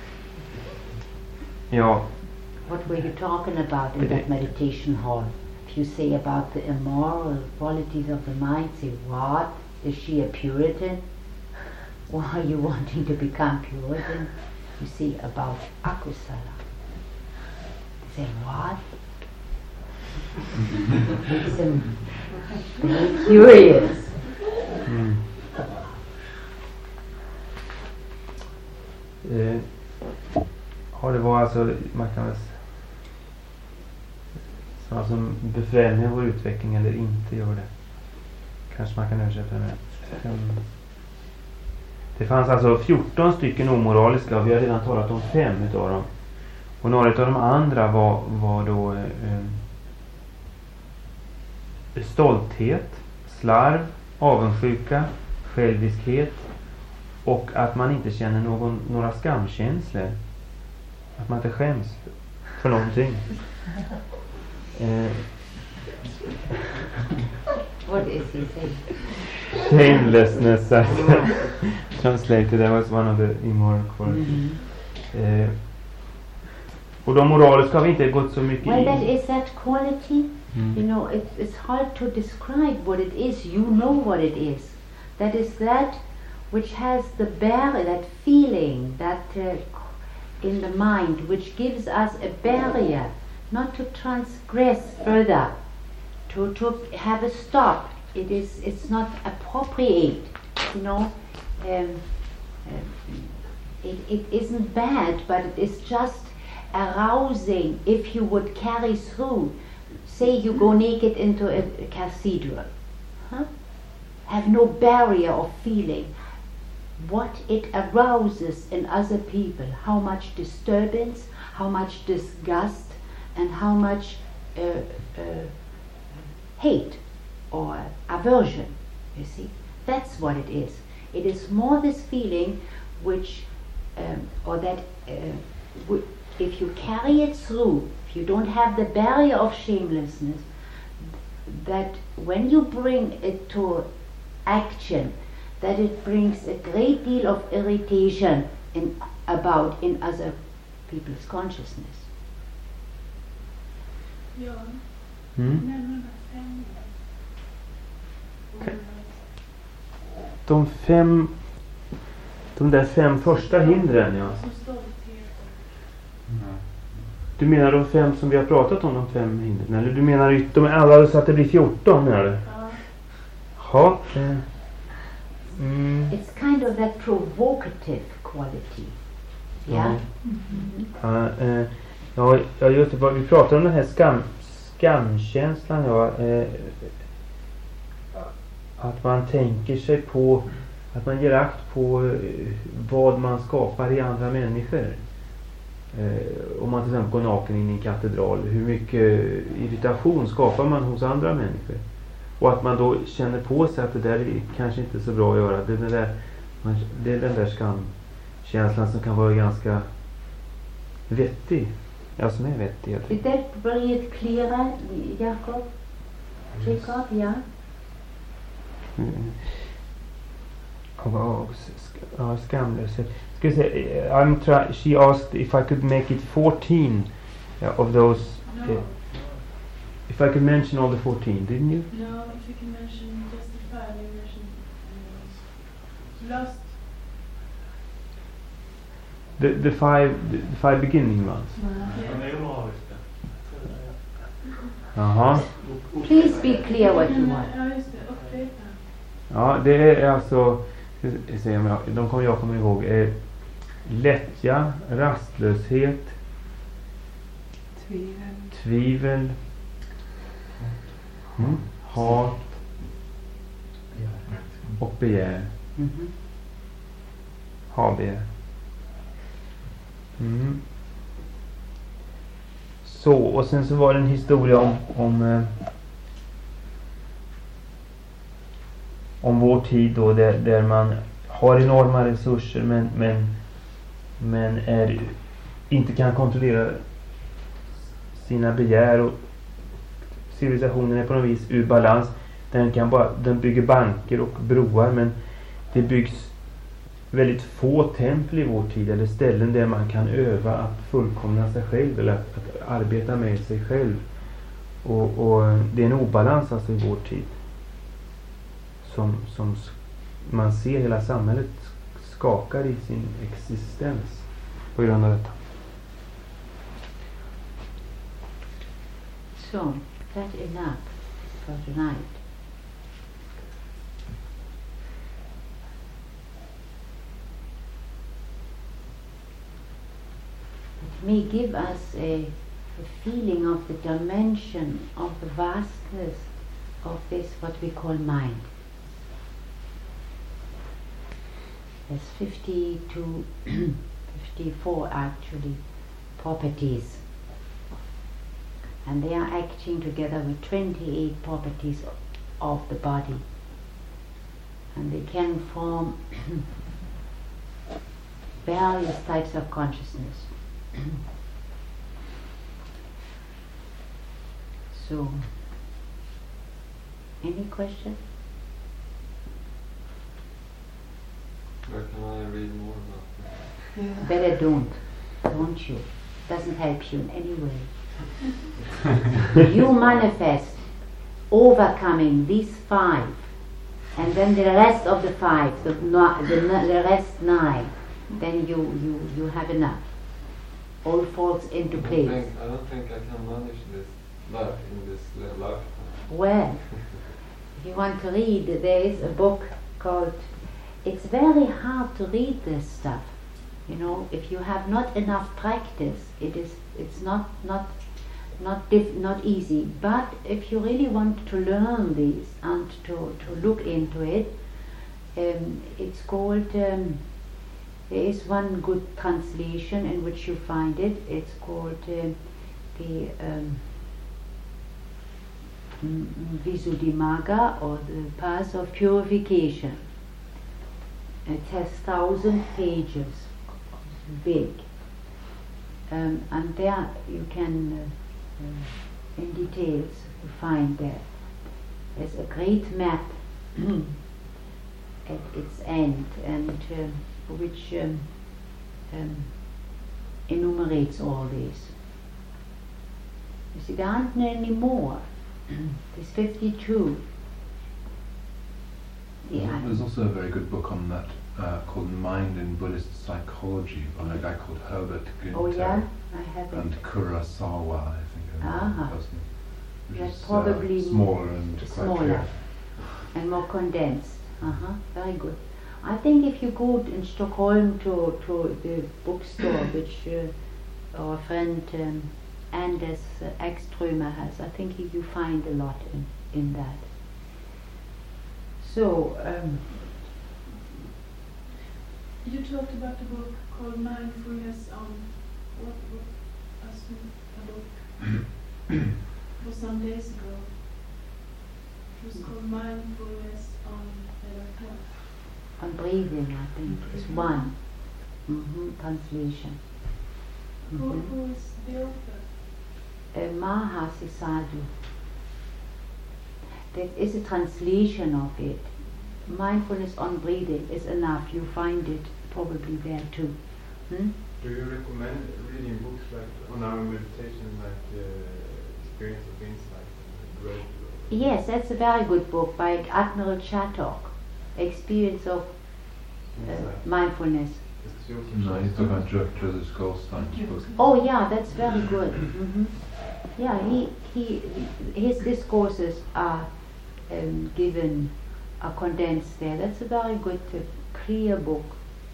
Ja. What were you talking about in that meditation hall? If you say about the immoral qualities of the mind, say, what? Is she a Puritan? Why are you wanting to become Puritan? You see about akusala. Say, what? Makes them very curious. Ja, det var alltså, man kan väl sådana som befrämjar vår utveckling eller inte gör det. Kanske man kan översätta det. Det fanns alltså 14 stycken omoraliska och vi har redan talat om 5 utav dem. Och några av de andra var då stolthet, slarv, avundsjuka, själviskhet och att man inte känner några skamkänslor. Att man inte skäms för någonting. What is he saying? Shamelessness. Translated, that was one of the immoral qualities. Och de moraliska har vi inte gått så mycket Well, in. that is that quality. You know, it's hard to describe what it is. You know what it is. That is that which has the barrier, that feeling, that in the mind, which gives us a barrier not to transgress further, to have a stop. It's not appropriate, you know. It isn't bad, but it is just arousing. If you would carry through, say you go naked into a cathedral, have no barrier of feeling. What it arouses in other people, how much disturbance, how much disgust, and how much hate or aversion, you see. That's what it is. It is more this feeling which, or that if you carry it through, if you don't have the barrier of shamelessness, that when you bring it to action, that it brings a great deal of irritation in other people's consciousness. De där 5 första hindren, ja. Du menar de 5 som vi har pratat om, de 5 hindren? Eller du menar de alla så att det blir 14, menar du? Ja. Ja. It's kind of that provocative quality. Yeah. Ja, just det. Vi pratade om den här skamkänslan. Ja, att man tänker sig på, att man ger akt på vad man skapar i andra människor. Om man till exempel går naken in i en katedral, hur mycket irritation skapar man hos andra människor? Och att man då känner på sig att det där är kanske inte så bra att göra. Det är den där skamkänslan som kan vara ganska vettig. Ja, som är vettig. Did that bring it clearer, Jacob? Jacob, yeah? Skamlöshet. Ska vi se, she asked if I could make it 14 of those. No. If I could mention all the 14, didn't you? No, if you can mention just the 5 you mentioned. Last. The five beginning ones. Please be clear what you want. Ja, just det. Upprepa. Ja, det är alltså, de kommer jag komma ihåg, lättja, rastlöshet, tvivel, hat och begär. Habegär. Så, och sen så var det en historia om vår tid då, där man har enorma resurser men inte kan kontrollera sina begär, och civilisationen är på något vis ur balans. Den bygger banker och broar, men det byggs väldigt få tempel i vår tid, eller ställen där man kan öva att fullkomna sig själv, eller att arbeta med sig själv. Och det är en obalans alltså i vår tid som man ser hela samhället skakar i sin existens på grund av detta. So, that's enough for tonight. It may give us a feeling of the dimension, of the vastness of this, what we call mind. There's 50 to 54 actually properties, and they are acting together with 28 properties of the body, and they can form various types of consciousness. So, any question? Where can I read more about that? Better don't you? Doesn't help you in any way. You manifest overcoming these 5, and then the rest of the 5, the rest 9, then you have enough. All falls into place. I don't think I can manage this life in this lifetime. Well, if you want to read, there is a book called. It's very hard to read this stuff. You know, if you have not enough practice, it's not easy. But if you really want to learn these and to look into it, it's called. There is one good translation in which you find it. It's called the Visuddhimagga, or the Path of Purification. It has 1,000 pages, big, and there you can, in details, find that there's a great map at its end, and which enumerates all these. You see, there aren't any more. There's 52. Yeah. There's also a very good book on that called Mind in Buddhist Psychology by a guy called Herbert Günther. Oh yeah, I have it. And Kurosawa, I think. Aha. Person, which That's is probably smaller and quite smaller clear. and more condensed. Very good. I think if you go in Stockholm to the bookstore, which our friend Anders Ekströmer has, I think you find a lot in that. So, You talked about the book called Mindfulness on what was some days ago. It was called Mindfulness on on breathing, I think, is one translation. Who is the author? Mahasi Sadhu. There is a translation of it. Mindfulness on breathing is enough. You find it probably there too. Do you recommend reading books like on our meditation, like Experience of Insight and Growth? Yes, that's a very good book by Admiral Chatok. Experience of Mindfulness. No, he's talking about Joseph Goldstein's book. Oh yeah, that's very good. Yeah, his discourses are given, are condensed there. That's a very good, clear book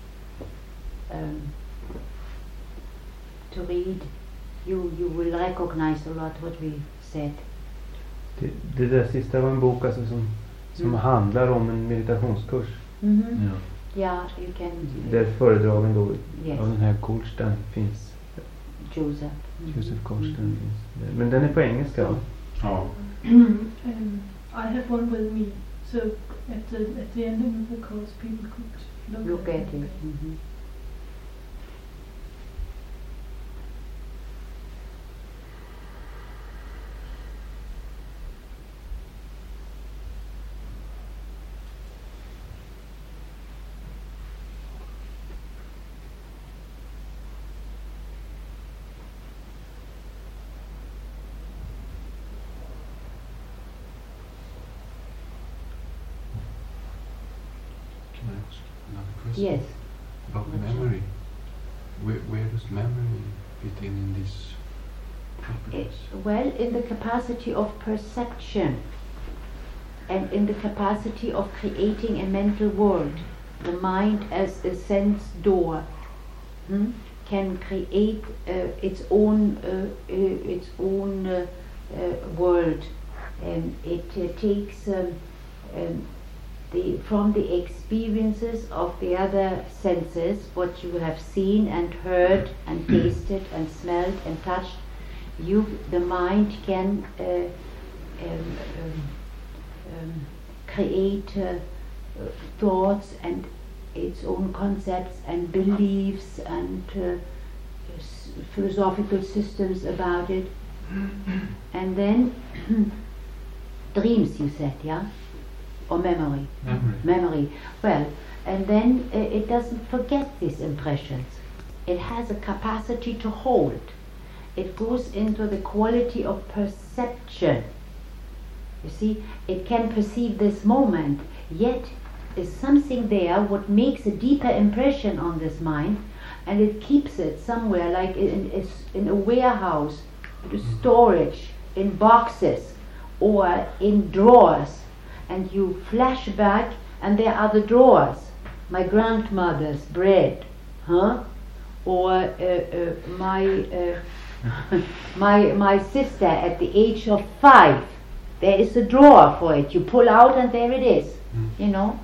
to read. You will recognize a lot what we said. Det där sista var en bok alltså som handlar om en meditationskurs. Ja. Yeah, you can. Där föredragen då Yes. av den här Goldstein finns. Joseph. Joseph Goldstein finns. Men den är på engelska va? Ja. I have one with me, so at the ending of the course, people could Look at it. Can I ask another question? Yes. About What's memory. Where does memory fit in these properties? Well, in the capacity of perception and in the capacity of creating a mental world. The mind as a sense door can create its own world. It takes from the experiences of the other senses, what you have seen and heard and tasted and smelled and touched, the mind can create thoughts and its own concepts and beliefs and philosophical systems about it. And then dreams, you said, yeah? Or memory? Memory. Well, and then it doesn't forget these impressions. It has a capacity to hold. It goes into the quality of perception. You see, it can perceive this moment, yet is something there what makes a deeper impression on this mind, and it keeps it somewhere, like in a warehouse, storage, in boxes, or in drawers. And you flash back, and there are the drawers. My grandmother's bread, or my sister at the age of 5. There is a drawer for it. You pull out, and there it is. You know,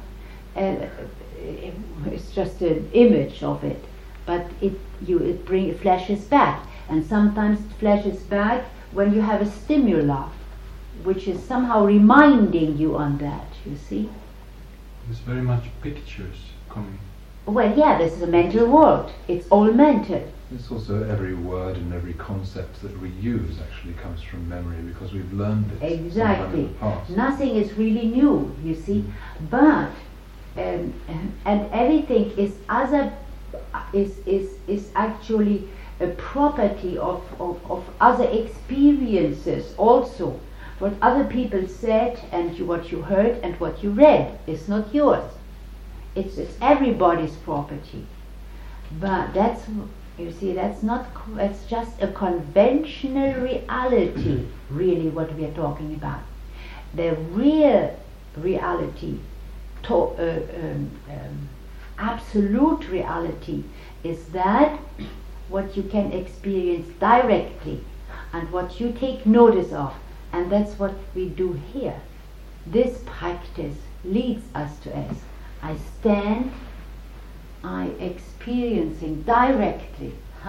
it's just an image of it, but it flashes back, and sometimes it flashes back when you have a stimuli, which is somehow reminding you on that, you see? There's very much pictures coming. Well, yeah, this is a mental world. It's all mental. It's also every word and every concept that we use actually comes from memory because we've learned it sometime Exactly. in the past. Nothing is really new, you see? But, and everything is actually a property of other experiences also. What other people said and what you heard and what you read is not yours. It's everybody's property. But that's, you see, that's not, it's just a conventional reality, really, what we are talking about. The real reality, absolute reality, is that what you can experience directly and what you take notice of, and that's what we do here. This practice leads us to us. I stand, I experiencing directly.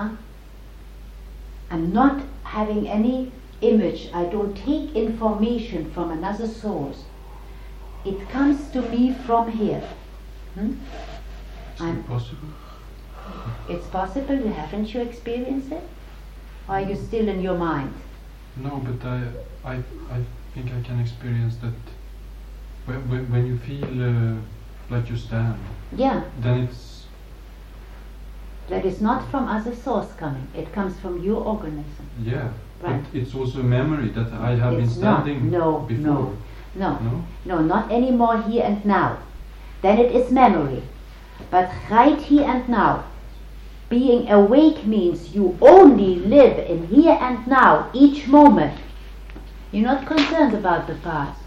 I'm not having any image. I don't take information from another source. It comes to me from here. Is it possible? It's possible. Haven't you experienced it? Or are you still in your mind? No, but I think I can experience that when you feel like you stand. Yeah. Then it's. That is not from other source coming. It comes from your organism. Yeah. Right. But it's also a memory that I have been standing before. No, not anymore here and now. Then it is memory. But right here and now, being awake means you only live in here and now, each moment. You're not concerned about the past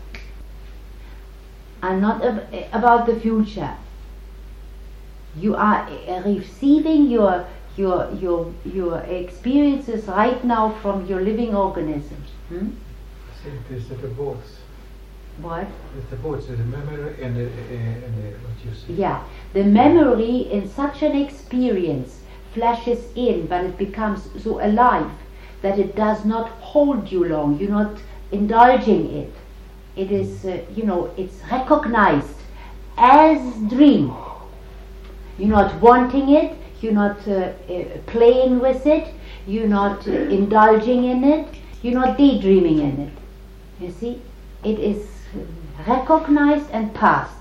and not about the future. You are receiving your experiences right now from your living organism. I think there's the both. What? There's the both, the memory and what you say. Yeah, the memory in such an experience flashes in, but it becomes so alive that it does not hold you long. You're not indulging it. It is, it's recognized as dream. You're not wanting it, you're not playing with it, you're not indulging in it, you're not daydreaming in it. You see? It is recognized and past.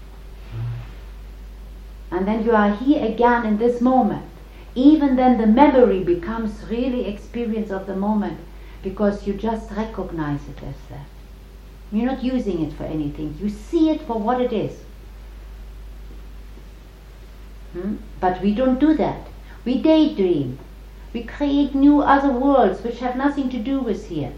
And then you are here again in this moment. Even then the memory becomes really experience of the moment, because you just recognize it as that. You're not using it for anything. You see it for what it is. But we don't do that. We daydream. We create new other worlds which have nothing to do with here.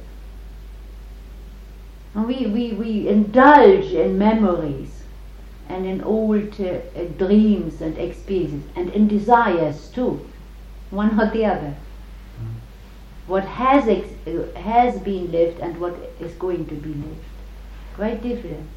And we indulge in memories and in old dreams and experiences and in desires too, one or the other. What has been lived and what is going to be lived. Quite different.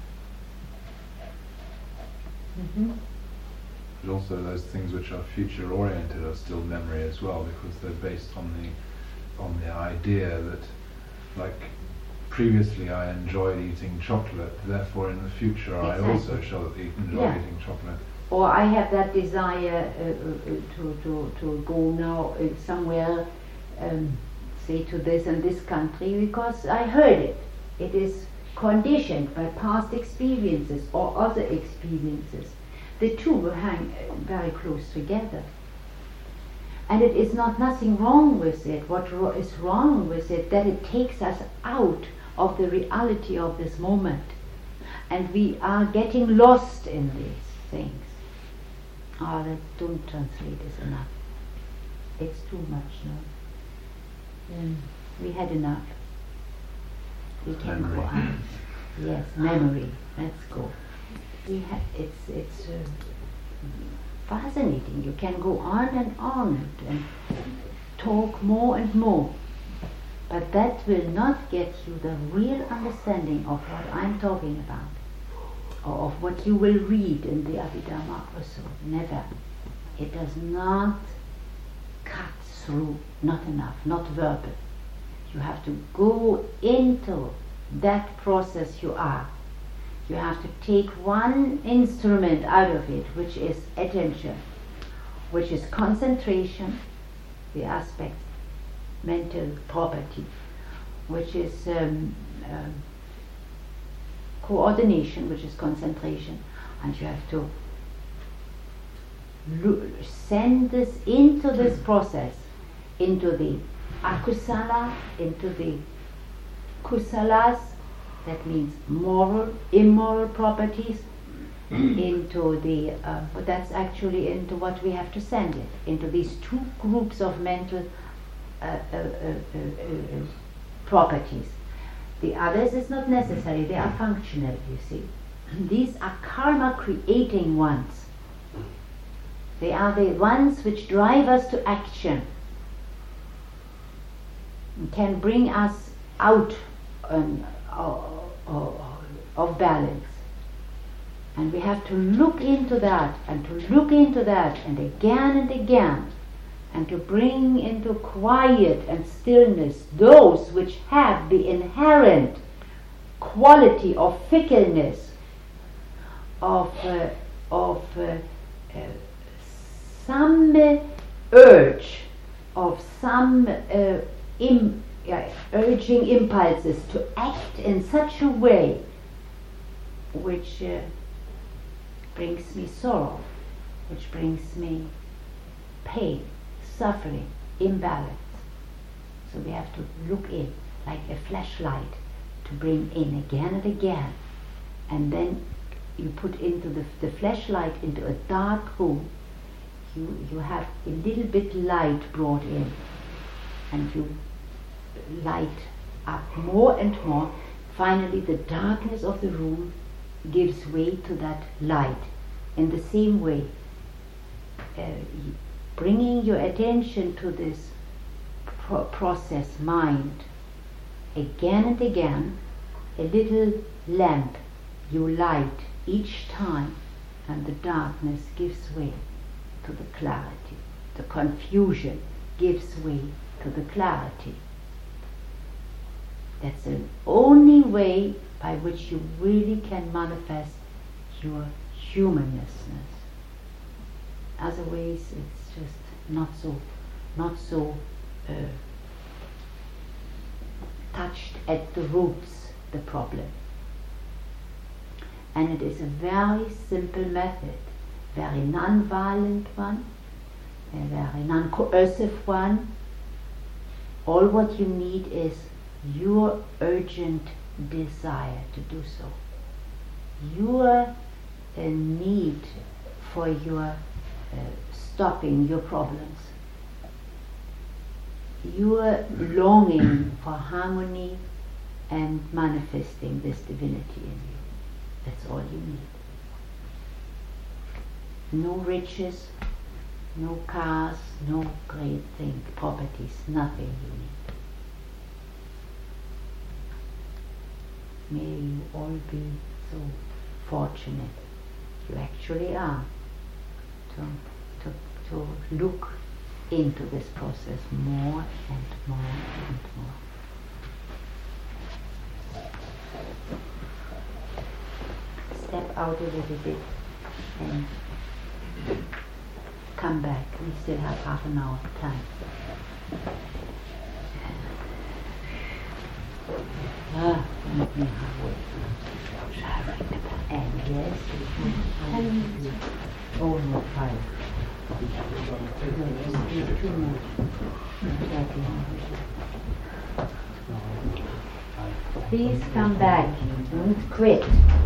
But also those things which are future oriented are still memory as well, because they're based on the idea that, like, previously I enjoyed eating chocolate, therefore in the future I also shall enjoy eating chocolate. Or I have that desire to go now somewhere, say to this and this country, because I heard it. It is conditioned by past experiences or other experiences. The two will hang very close together. And it is nothing wrong with it. What is wrong with it, that it takes us out of the reality of this moment. And we are getting lost in these things. That don't translate this enough. It's too much now. We had enough. We can go on. Yes, memory. Let's go. It's fascinating. You can go on and talk more and more, but that will not get you the real understanding of what I'm talking about, or of what you will read in the Abhidhamma or so. Never. It does not cut through. Not enough. Not verbal. You have to go into that process you are. You have to take one instrument out of it, which is attention, which is concentration, the aspect, mental property, which is coordination, which is concentration, and you have to send this into this process, into the akusala, into the kusalas. That means moral, immoral properties. into the, but that's actually into what we have to send it, into these two groups of mental properties. The others is not necessary, they are functional, you see. These are karma creating ones. They are the ones which drive us to action, can bring us out of balance. And we have to look into that, and to look into that, and again, and to bring into quiet and stillness those which have the inherent quality of fickleness, of some urge, of some urging impulses to act in such a way which brings me sorrow, which brings me pain, suffering, imbalance. So we have to look in like a flashlight to bring in again and again, and then you put into the flashlight into a dark room. You have a little bit light brought in, and you light up more and more. Finally, the darkness of the room gives way to that light. In the same way, bringing your attention to this process mind again and again, a little lamp you light each time, and the darkness gives way to the clarity. The confusion gives way to the clarity. That's the only way by which you really can manifest your humannessness. Otherwise, it's just not so touched at the roots, the problem. And it is a very simple method, very non-violent one, a very non-coercive one. All what you need is your urgent desire to do so, your need for your stopping your problems, your longing for harmony and manifesting this divinity in you. That's all you need. No riches, no cars, no great things, properties, nothing you need. May you all be so fortunate, you actually are, to look into this process more and more and more. Step out a little bit and come back. We still have half an hour time. And yes, oh no, 5. No, it's too much. Please come back. Don't quit.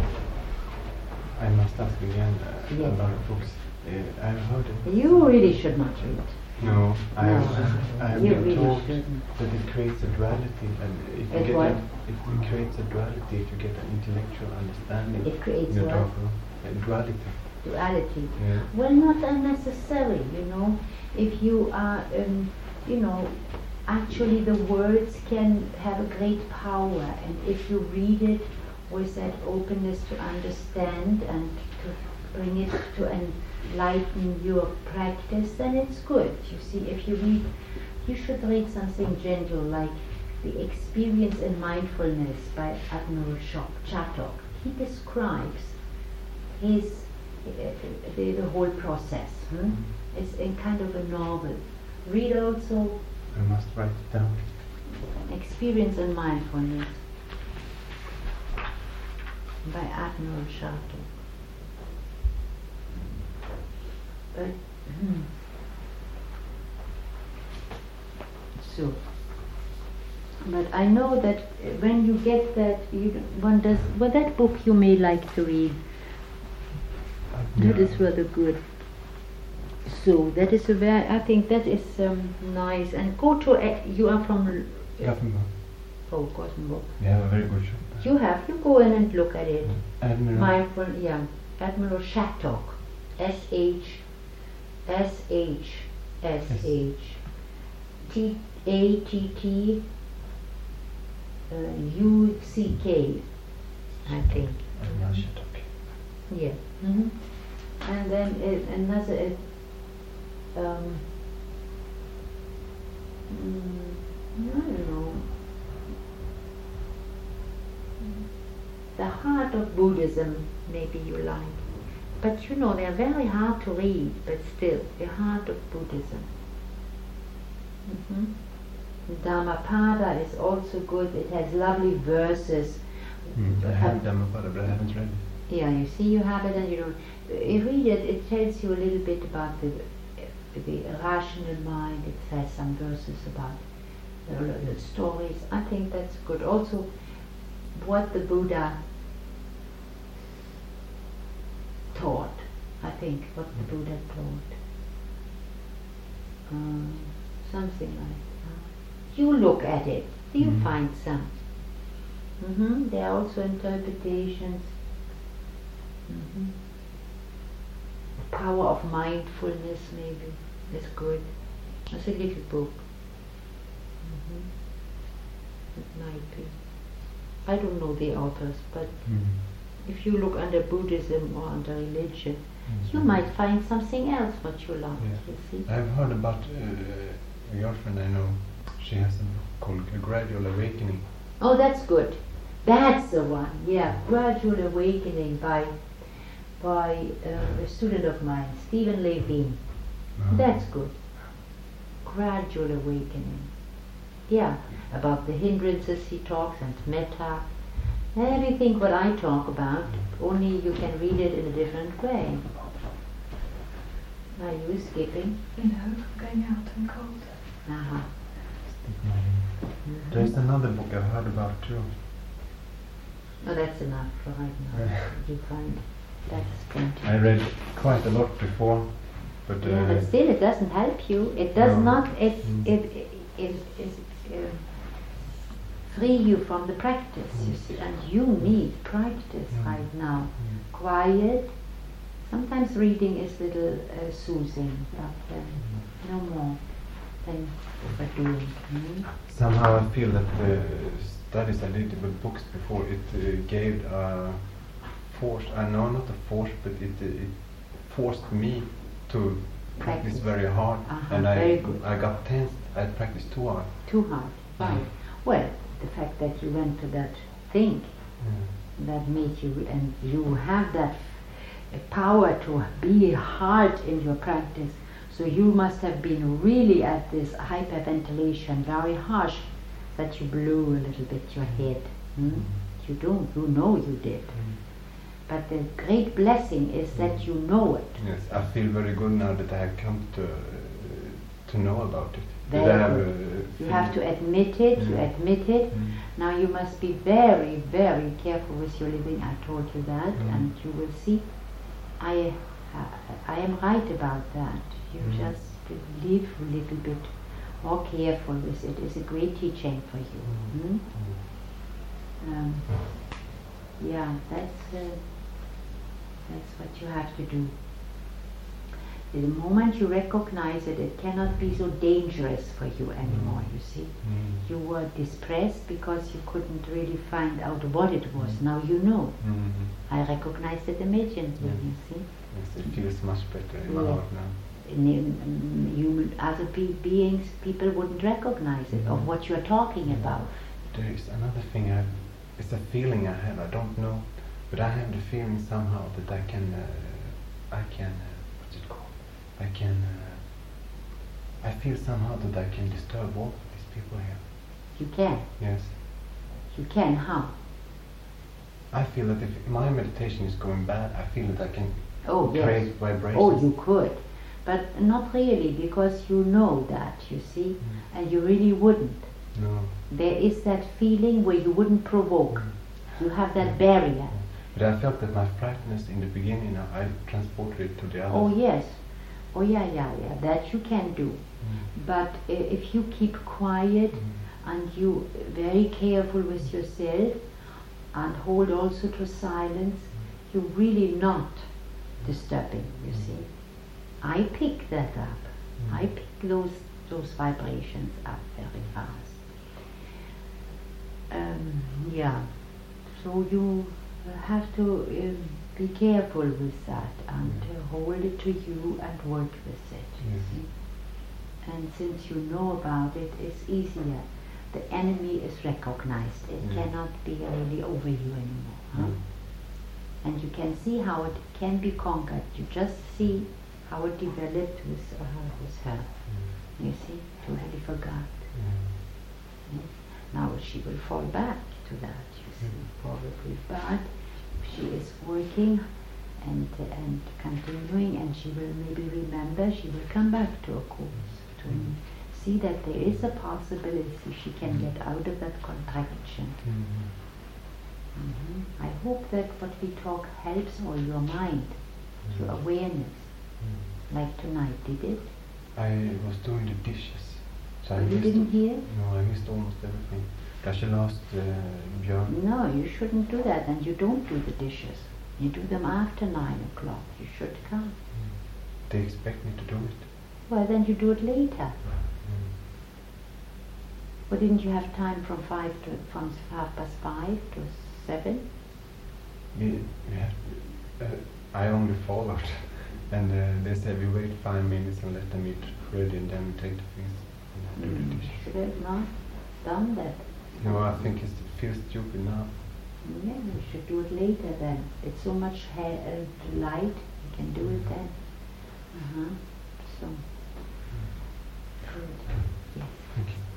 I must ask again Yes. about books. I've heard it. You really should not read. No, I No, have you been really told shouldn't. that it creates a duality, and if you It get what? it creates a duality if you get an intellectual understanding. It creates in the what? dark room. A duality. Duality. Yeah. Well, not unnecessary, you know. If you are, actually the words can have a great power, and if you read it with that openness to understand and to bring it to enlighten your practice, then it's good. You see, if you read, you should read something gentle like The Experience in Mindfulness by Admiral Chatok. He describes the whole process. It's in kind of a novel. Read also I must write it down. Experience in Mindfulness by Admiral Chatok. So, but I know that when you get that, one does. Well, that book you may like to read. That is rather good. So that is a very, I think that is nice. And go to, you are from Gothenburg. Gothenburg. We have a very good shop there. You go in and look at it. Admiral. Mindful, yeah. Admiral Shattock. SHSHSH I think. Admiral Shattock. Yeah. Mm-hmm. And then another, I don't know. The Heart of Buddhism, maybe you like. But you know, they're very hard to read, but still, The Heart of Buddhism. Dhammapada is also good. It has lovely verses. I have Dhammapada, but I haven't read it. Yeah, you see, you have it, and you don't. You read it. It tells you a little bit about the rational mind. It says some verses about the stories. I think that's good. Also, what the Buddha taught. I think what the Buddha taught. Something like that. You look at it. You find some. There are also interpretations. Power of Mindfulness, maybe, is good. It's a little book. It might be. I don't know the authors, but if you look under Buddhism or under religion, you might find something else what you like. Yeah. You see? I've heard about a girlfriend I know. She has a book called A Gradual Awakening. Oh, that's good. That's the one. Yeah, Gradual Awakening by a student of mine, Stephen Levine. That's good. Gradual Awakening. Yeah, about the hindrances he talks and metta. Everything what I talk about, only you can read it in a different way. Are you skipping? No, going out and cold. Uh-huh. There's another book I've heard about too. Oh, that's enough for right now. You find that's plenty. I read quite a lot before, but Yeah, but still, it doesn't help you. It does No. not. It free you from the practice. You see, and you need practice right now. Quiet. Sometimes reading is little soothing, but no more than overdoing. somehow I feel that the studies I did with books before, it gave forced, no, not a force, but it forced me to practice very hard, and very good. I got tense. I practiced too hard. Too hard, right? Well, the fact that you went to that thing that made you, and you have that power to be hard in your practice. So you must have been really at this hyperventilation, very harsh, that you blew a little bit your head. You don't, you know you did. But the great blessing is that you know it. Yes, I feel very good now that I have come to know about it. Very That I have good. You have to admit it, you admit it. Now you must be very, very careful with your living. I told you that, and you will see. I am right about that. You just live a little bit more careful with it. It's a great teaching for you. Yeah, that's what you have to do. The moment you recognize it, it cannot be so dangerous for you anymore, you see. You were distressed because you couldn't really find out what it was. Now you know. I recognized it immediately, you see. Yes, it feels much better in my heart now. Other beings, people wouldn't recognize it, of what you're talking about. There is another thing, it's a feeling I have, I don't know, but I have the feeling somehow that I can, what's it called? I feel somehow that I can disturb all these people here. You can? Yes. You can, how? I feel that if my meditation is going bad, I feel that I can yes. create vibrations. Oh, you could. But not really, because you know that, you see, and you really wouldn't. No. There is that feeling where you wouldn't provoke. You have that barrier. But I felt that my frankness in the beginning, I transported it to the other. Oh yes. Oh yeah. That you can do. But if you keep quiet and you very careful with yourself and hold also to silence, you're really not disturbing, you see. I pick that up. I pick those vibrations up very fast. Yeah. So you have to be careful with that and hold it to you and work with it, you see. And since you know about it, it's easier. The enemy is recognized. It cannot be really over you anymore. Huh? And you can see how it can be conquered. You just see how it developed with her. You see, totally forgot. Now she will fall back to that, you see, probably. But she is working and continuing, and she will maybe remember, she will come back to a course to see that there is a possibility she can get out of that contraction. I hope that what we talk helps all your mind, your awareness, like tonight, did it? I was doing the dishes. So You didn't hear? No, I missed almost everything. Kanske lost Björn. No, you shouldn't do that, and you don't do the dishes. You do them after 9 o'clock. You should come. They expect me to do it. Well, then you do it later. Well, didn't you have time from 5:30 to 7? I only followed, and they said we wait 5 minutes and let them eat ready, and then we take the things and do the dishes. Should have not done that. No, I think it feels stupid now. Yeah, we should do it later then. It's so much light, you can do it then. So, good. Yes. Thank you.